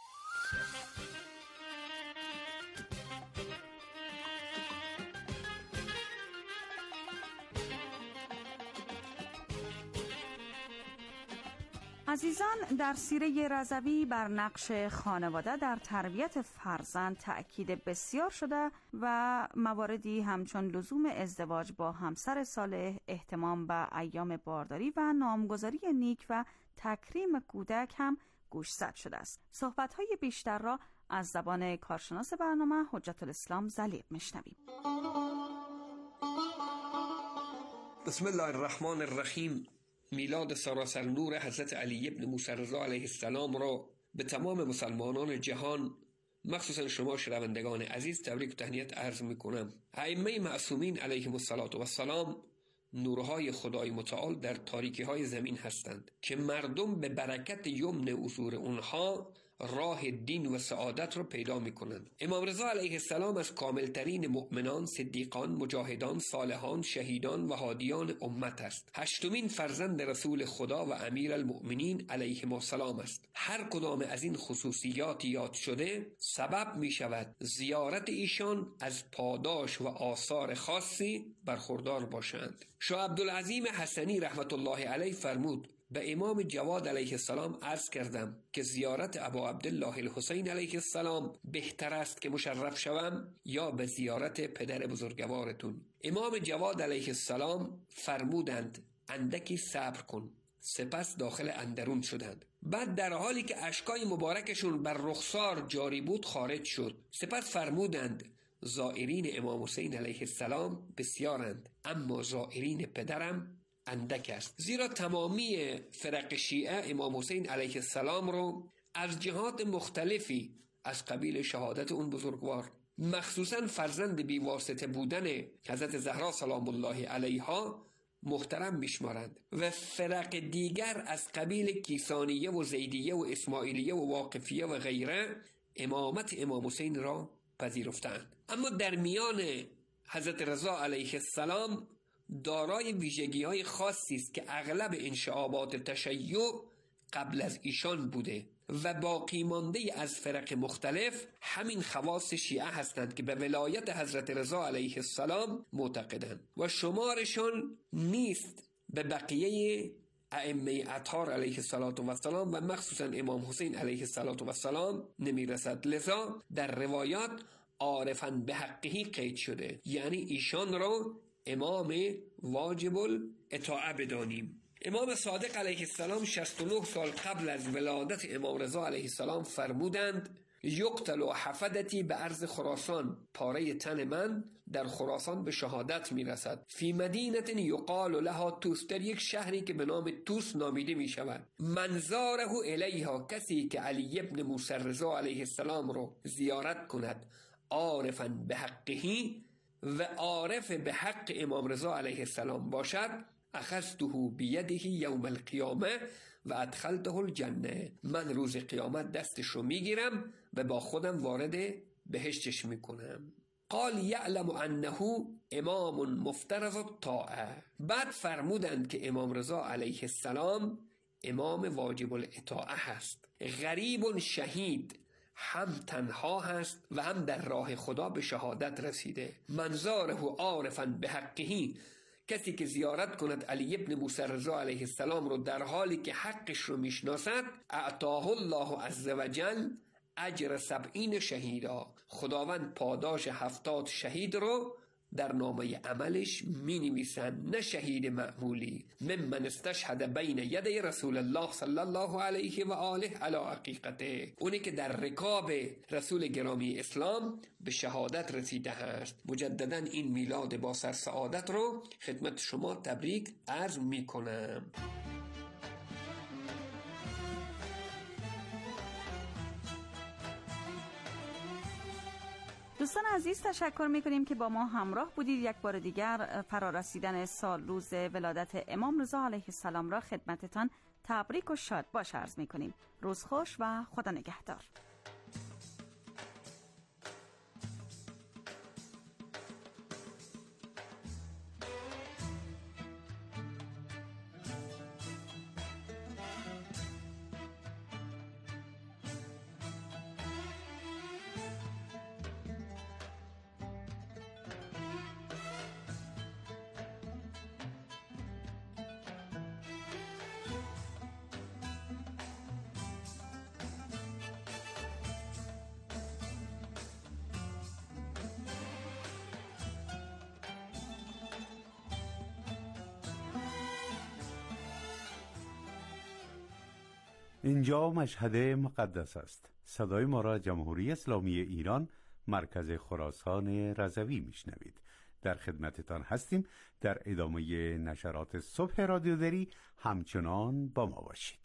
عزیزان، در سیره رضوی بر نقش خانواده در تربیت فرزند تأکید بسیار شده و مواردی همچون لزوم ازدواج با همسر صالح، اهتمام به ایام بارداری و نامگذاری نیک و تکریم کودک هم گوشزد شده است. صحبت‌های بیشتر را از زبان کارشناس برنامه حجت الاسلام ضلیق میشنویم. بسم الله الرحمن الرحیم. میلاد سراسر نور حضرت علی ابن موسی رضا علیه السلام را به تمام مسلمانان جهان، مخصوصا شما شنوندگان عزیز، تبریک و تهنیت عرض میکنم. ائمه معصومین علیهم السلام نورهای خدای متعال در تاریکی های زمین هستند که مردم به برکت یمن حضور اونها راه دین و سعادت را پیدا می کنند. امام رضا علیه السلام از کاملترین مؤمنان، صدیقان، مجاهدان، صالحان، شهیدان و هادیان امت است. هشتمین فرزند رسول خدا و امیر المؤمنین علیهم السلام است. هر کدام از این خصوصیات یاد شده سبب می شود زیارت ایشان از پاداش و آثار خاصی برخوردار باشند. شاه عبدالعظیم حسنی رحمت الله علیه فرمود: به امام جواد علیه السلام عرض کردم که زیارت ابا عبدالله الحسین علیه السلام بهتر است که مشرف شوم یا به زیارت پدر بزرگوارتون؟ امام جواد علیه السلام فرمودند اندکی صبر کن. سپس داخل اندرون شدند. بعد در حالی که اشکای مبارکشون بر رخسار جاری بود خارج شد. سپس فرمودند زائرین امام حسین علیه السلام بسیارند، اما زائرین پدرم اندک است، زیرا تمامی فرق شیعه امام حسین علیه السلام رو از جهات مختلفی از قبیل شهادت اون بزرگوار، مخصوصا فرزند بیواسطه بودن حضرت زهرا سلام الله علیها محترم میشمارند و فرق دیگر از قبیل کیسانیه و زیدیه و اسماعیلیه و واقفیه و غیره امامت امام حسین را پذیرفتند. اما در میان حضرت رضا علیه السلام دارای ویژگی‌های خاصی است که اغلب انشعابات تشیع قبل از ایشان بوده و باقی مانده از فرق مختلف همین خواص شیعه هستند که به ولایت حضرت رضا علیه السلام معتقدند و شمارشان نیست به بقیه ائمه اطهار علیه السلام و مخصوصا امام حسین علیه السلام نمیرسد. لذا در روایات عارفاً به حقه قید شده، یعنی ایشان را امام واجب الاطاعه بدانیم. امام صادق علیه السلام 69 سال قبل از ولادت امام رضا علیه السلام فرمودند یقتل حفدتی به ارض خراسان، پاره تن من در خراسان به شهادت میرسد، فی مدینه یقال لها توس، در یک شهری که به نام توس نامیده می شود، منظاره الیها، کسی که علی ابن موسی رضا علیه السلام رو زیارت کند عارفاً به حقه و عارف به حق امام رضا علیه السلام باشد، اخذته بیده یوم القیامه و ادخلته الجنه، من روز قیامت دستش رو میگیرم و با خودم وارد بهشتش میکنم. قال یعلم انه امام مفترض الطاعه، بعد فرمودند که امام رضا علیه السلام امام واجب الاطاعه هست، غریب شهید، هم تنها هست و هم در راه خدا به شهادت رسیده، منظاره عارفاً به حقه، کسی که زیارت کند علی ابن موسی رضا علیه السلام رو در حالی که حقش رو میشناسد، اعطاه الله عز وجل اجر 70 شهیدا، خداوند پاداش 70 شهید رو در نامه عملش می نویسند، نه شهید معمولی، ممن استشهد بین یدی رسول الله صلی الله علیه و آله علی حقیقته، اونی که در رکاب رسول گرامی اسلام به شهادت رسیده است. مجددا این میلاد با سر سعادت رو خدمت شما تبریک عرض می کنم. دوستان عزیز تشکر میکنیم که با ما همراه بودید. یک بار دیگر فرارسیدن سال روز ولادت امام رضا علیه السلام را خدمتتان تبریک و شاد باش عرض میکنیم. روز خوش و خدا نگهدار. اینجا مشهد مقدس است. صدای ما را جمهوری اسلامی ایران مرکز خراسان رضوی میشنوید. در خدمتتان هستیم. در ادامه نشرات صبح رادیو دری همچنان با ما باشید.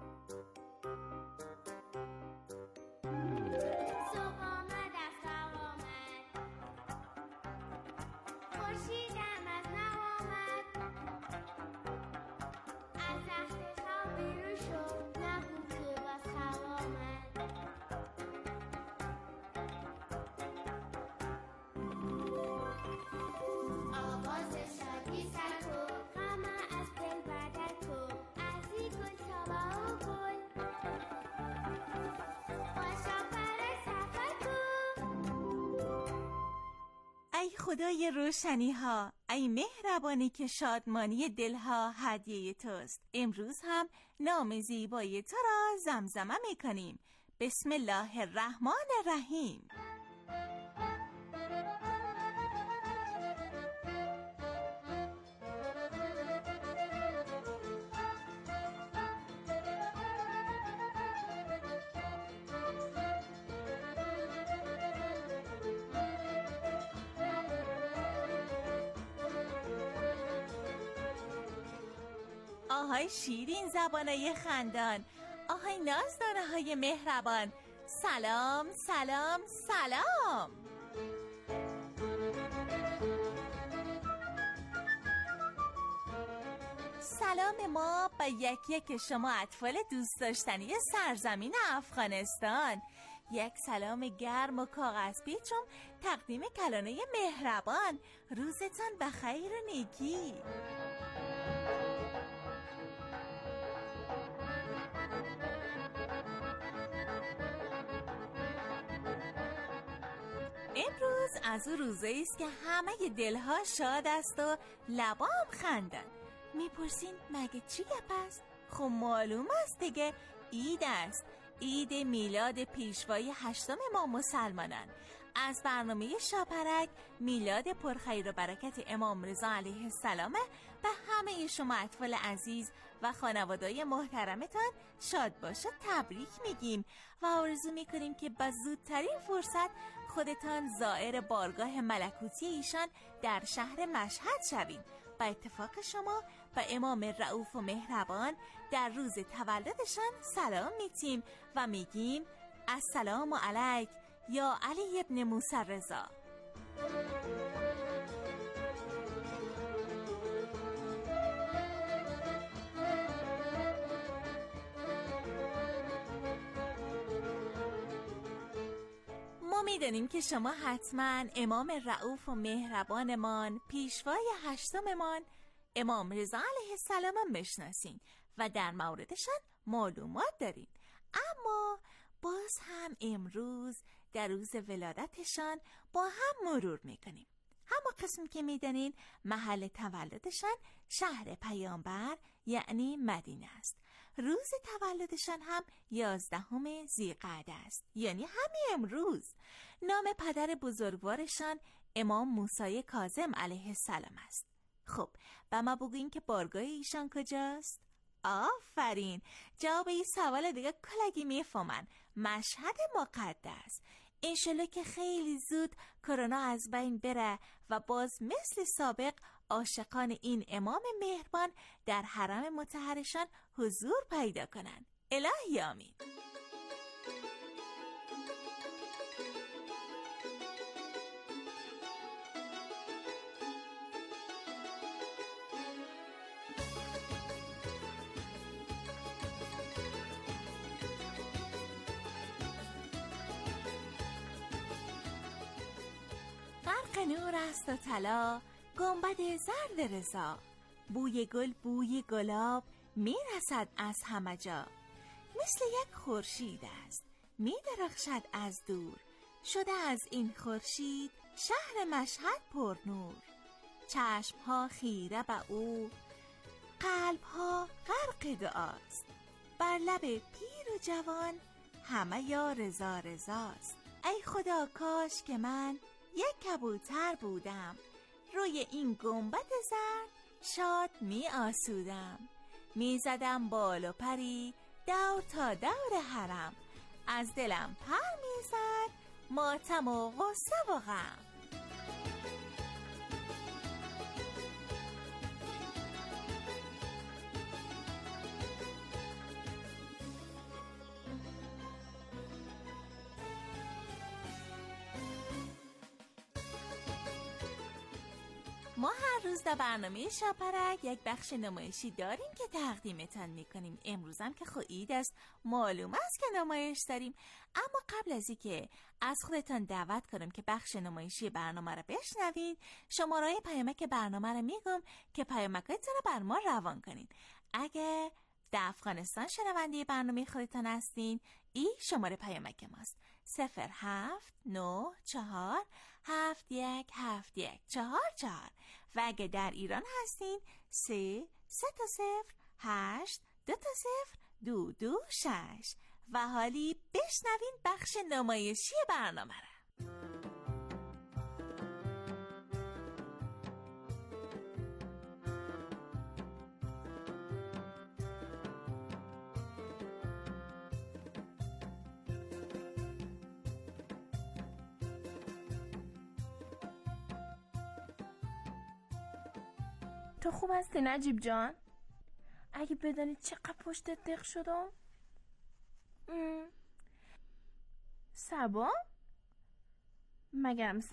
ای خدای روشنی ها، ای مهربانی که شادمانی دلها هدیه توست، امروز هم نام زیبای تو را زمزمه میکنیم. بسم الله الرحمن الرحیم. آهای شیرین زبانای خندان، آهای نازدانه های مهربان، سلام سلام سلام. سلام ما به یکی که شما اطفال دوست داشتنی سرزمین افغانستان. یک سلام گرم و کاغذ پیچم تقدیم کلانه مهربان. روزتان بخیر و نیکی. امروز از او روزی است که همه دلها شاد است و لبام خندن. میپرسین مگه چی گپ است؟ خب معلوم است دیگه، عید است. عید میلاد پیشوای 8 ما مسلمانان. از برنامه شاپرک میلاد پرخیر و برکت امام رضا علیه السلام به همه شما اطفال عزیز و خانواده‌های محترمتان شاد باشه تبریک میگیم و آرزو میکنیم که با زودترین فرصت خودتان زائر بارگاه ملکوتی ایشان در شهر مشهد شوید. با اتفاق شما به امام رئوف و مهربان در روز تولدشان سلام میتیم و میگیم السلام علیک یا علی ابن موسی رضا. ما میدانیم که شما حتما امام رئوف و مهربانمان پیشوای 8 امام رضا علیه السلام میشناسین و در موردشان معلومات دارین. اما باز هم امروز در روز ولادتشان با هم مرور میکنیم. همون قسم که میدانین محل تولدشان شهر پیامبر یعنی مدینه است. روز تولدشان هم 11 ذیقعده است، یعنی همین امروز. نام پدر بزرگوارشان امام موسی کاظم علیه السلام است. خب و ما بگوییم که بارگاه ایشان کجاست؟ آفرین، جواب این سوال دیگه کلگی میفهمن. مشهد مقدس. انشالله که خیلی زود کرونا از بین بره و باز مثل سابق عاشقان این امام مهربان در حرم مطهرشان حضور پیدا کنن. الهی آمین. نور است و طلا گنبد زرد رضا، بوی گل بوی گلاب می رسد از همه جا. مثل یک خورشید است می درخشد از دور، شده از این خورشید شهر مشهد پر نور. چشم ها خیره به او، قلب ها غرق دعاست، بر لب پیر و جوان همه یا رضا رضاست. ای خدا کاش که من یک کبوتر بودم، روی این گنبد زرد شاد می آسودم. می زدم بال و پری دور تا دور حرم، از دلم پر می زد ماتم و غصه و غم. ما هر روز در برنامه شاپرک یک بخش نمایشی داریم که تقدیمتان میکنیم. امروز هم که خود عید است معلوم است که نمایش داریم، اما قبل از اینکه از خودتان دعوت کنم که بخش نمایشی برنامه رو بشنوید، شماره پیامک برنامه رو میگم که پیامکاتون رو بر ما روان کنین. اگه در افغانستان شنونده برنامه خودتان هستین، این شماره پیامک ماست: 0794717144. و اگه در ایران هستین 3-8-2-0-2-2-6. و حالی بشنوین بخش نمایشی برنامه را. تو خوب هستی نجیب جان؟ اگه بدانی چقدر پشتت دق شدم. سبا؟ مگرم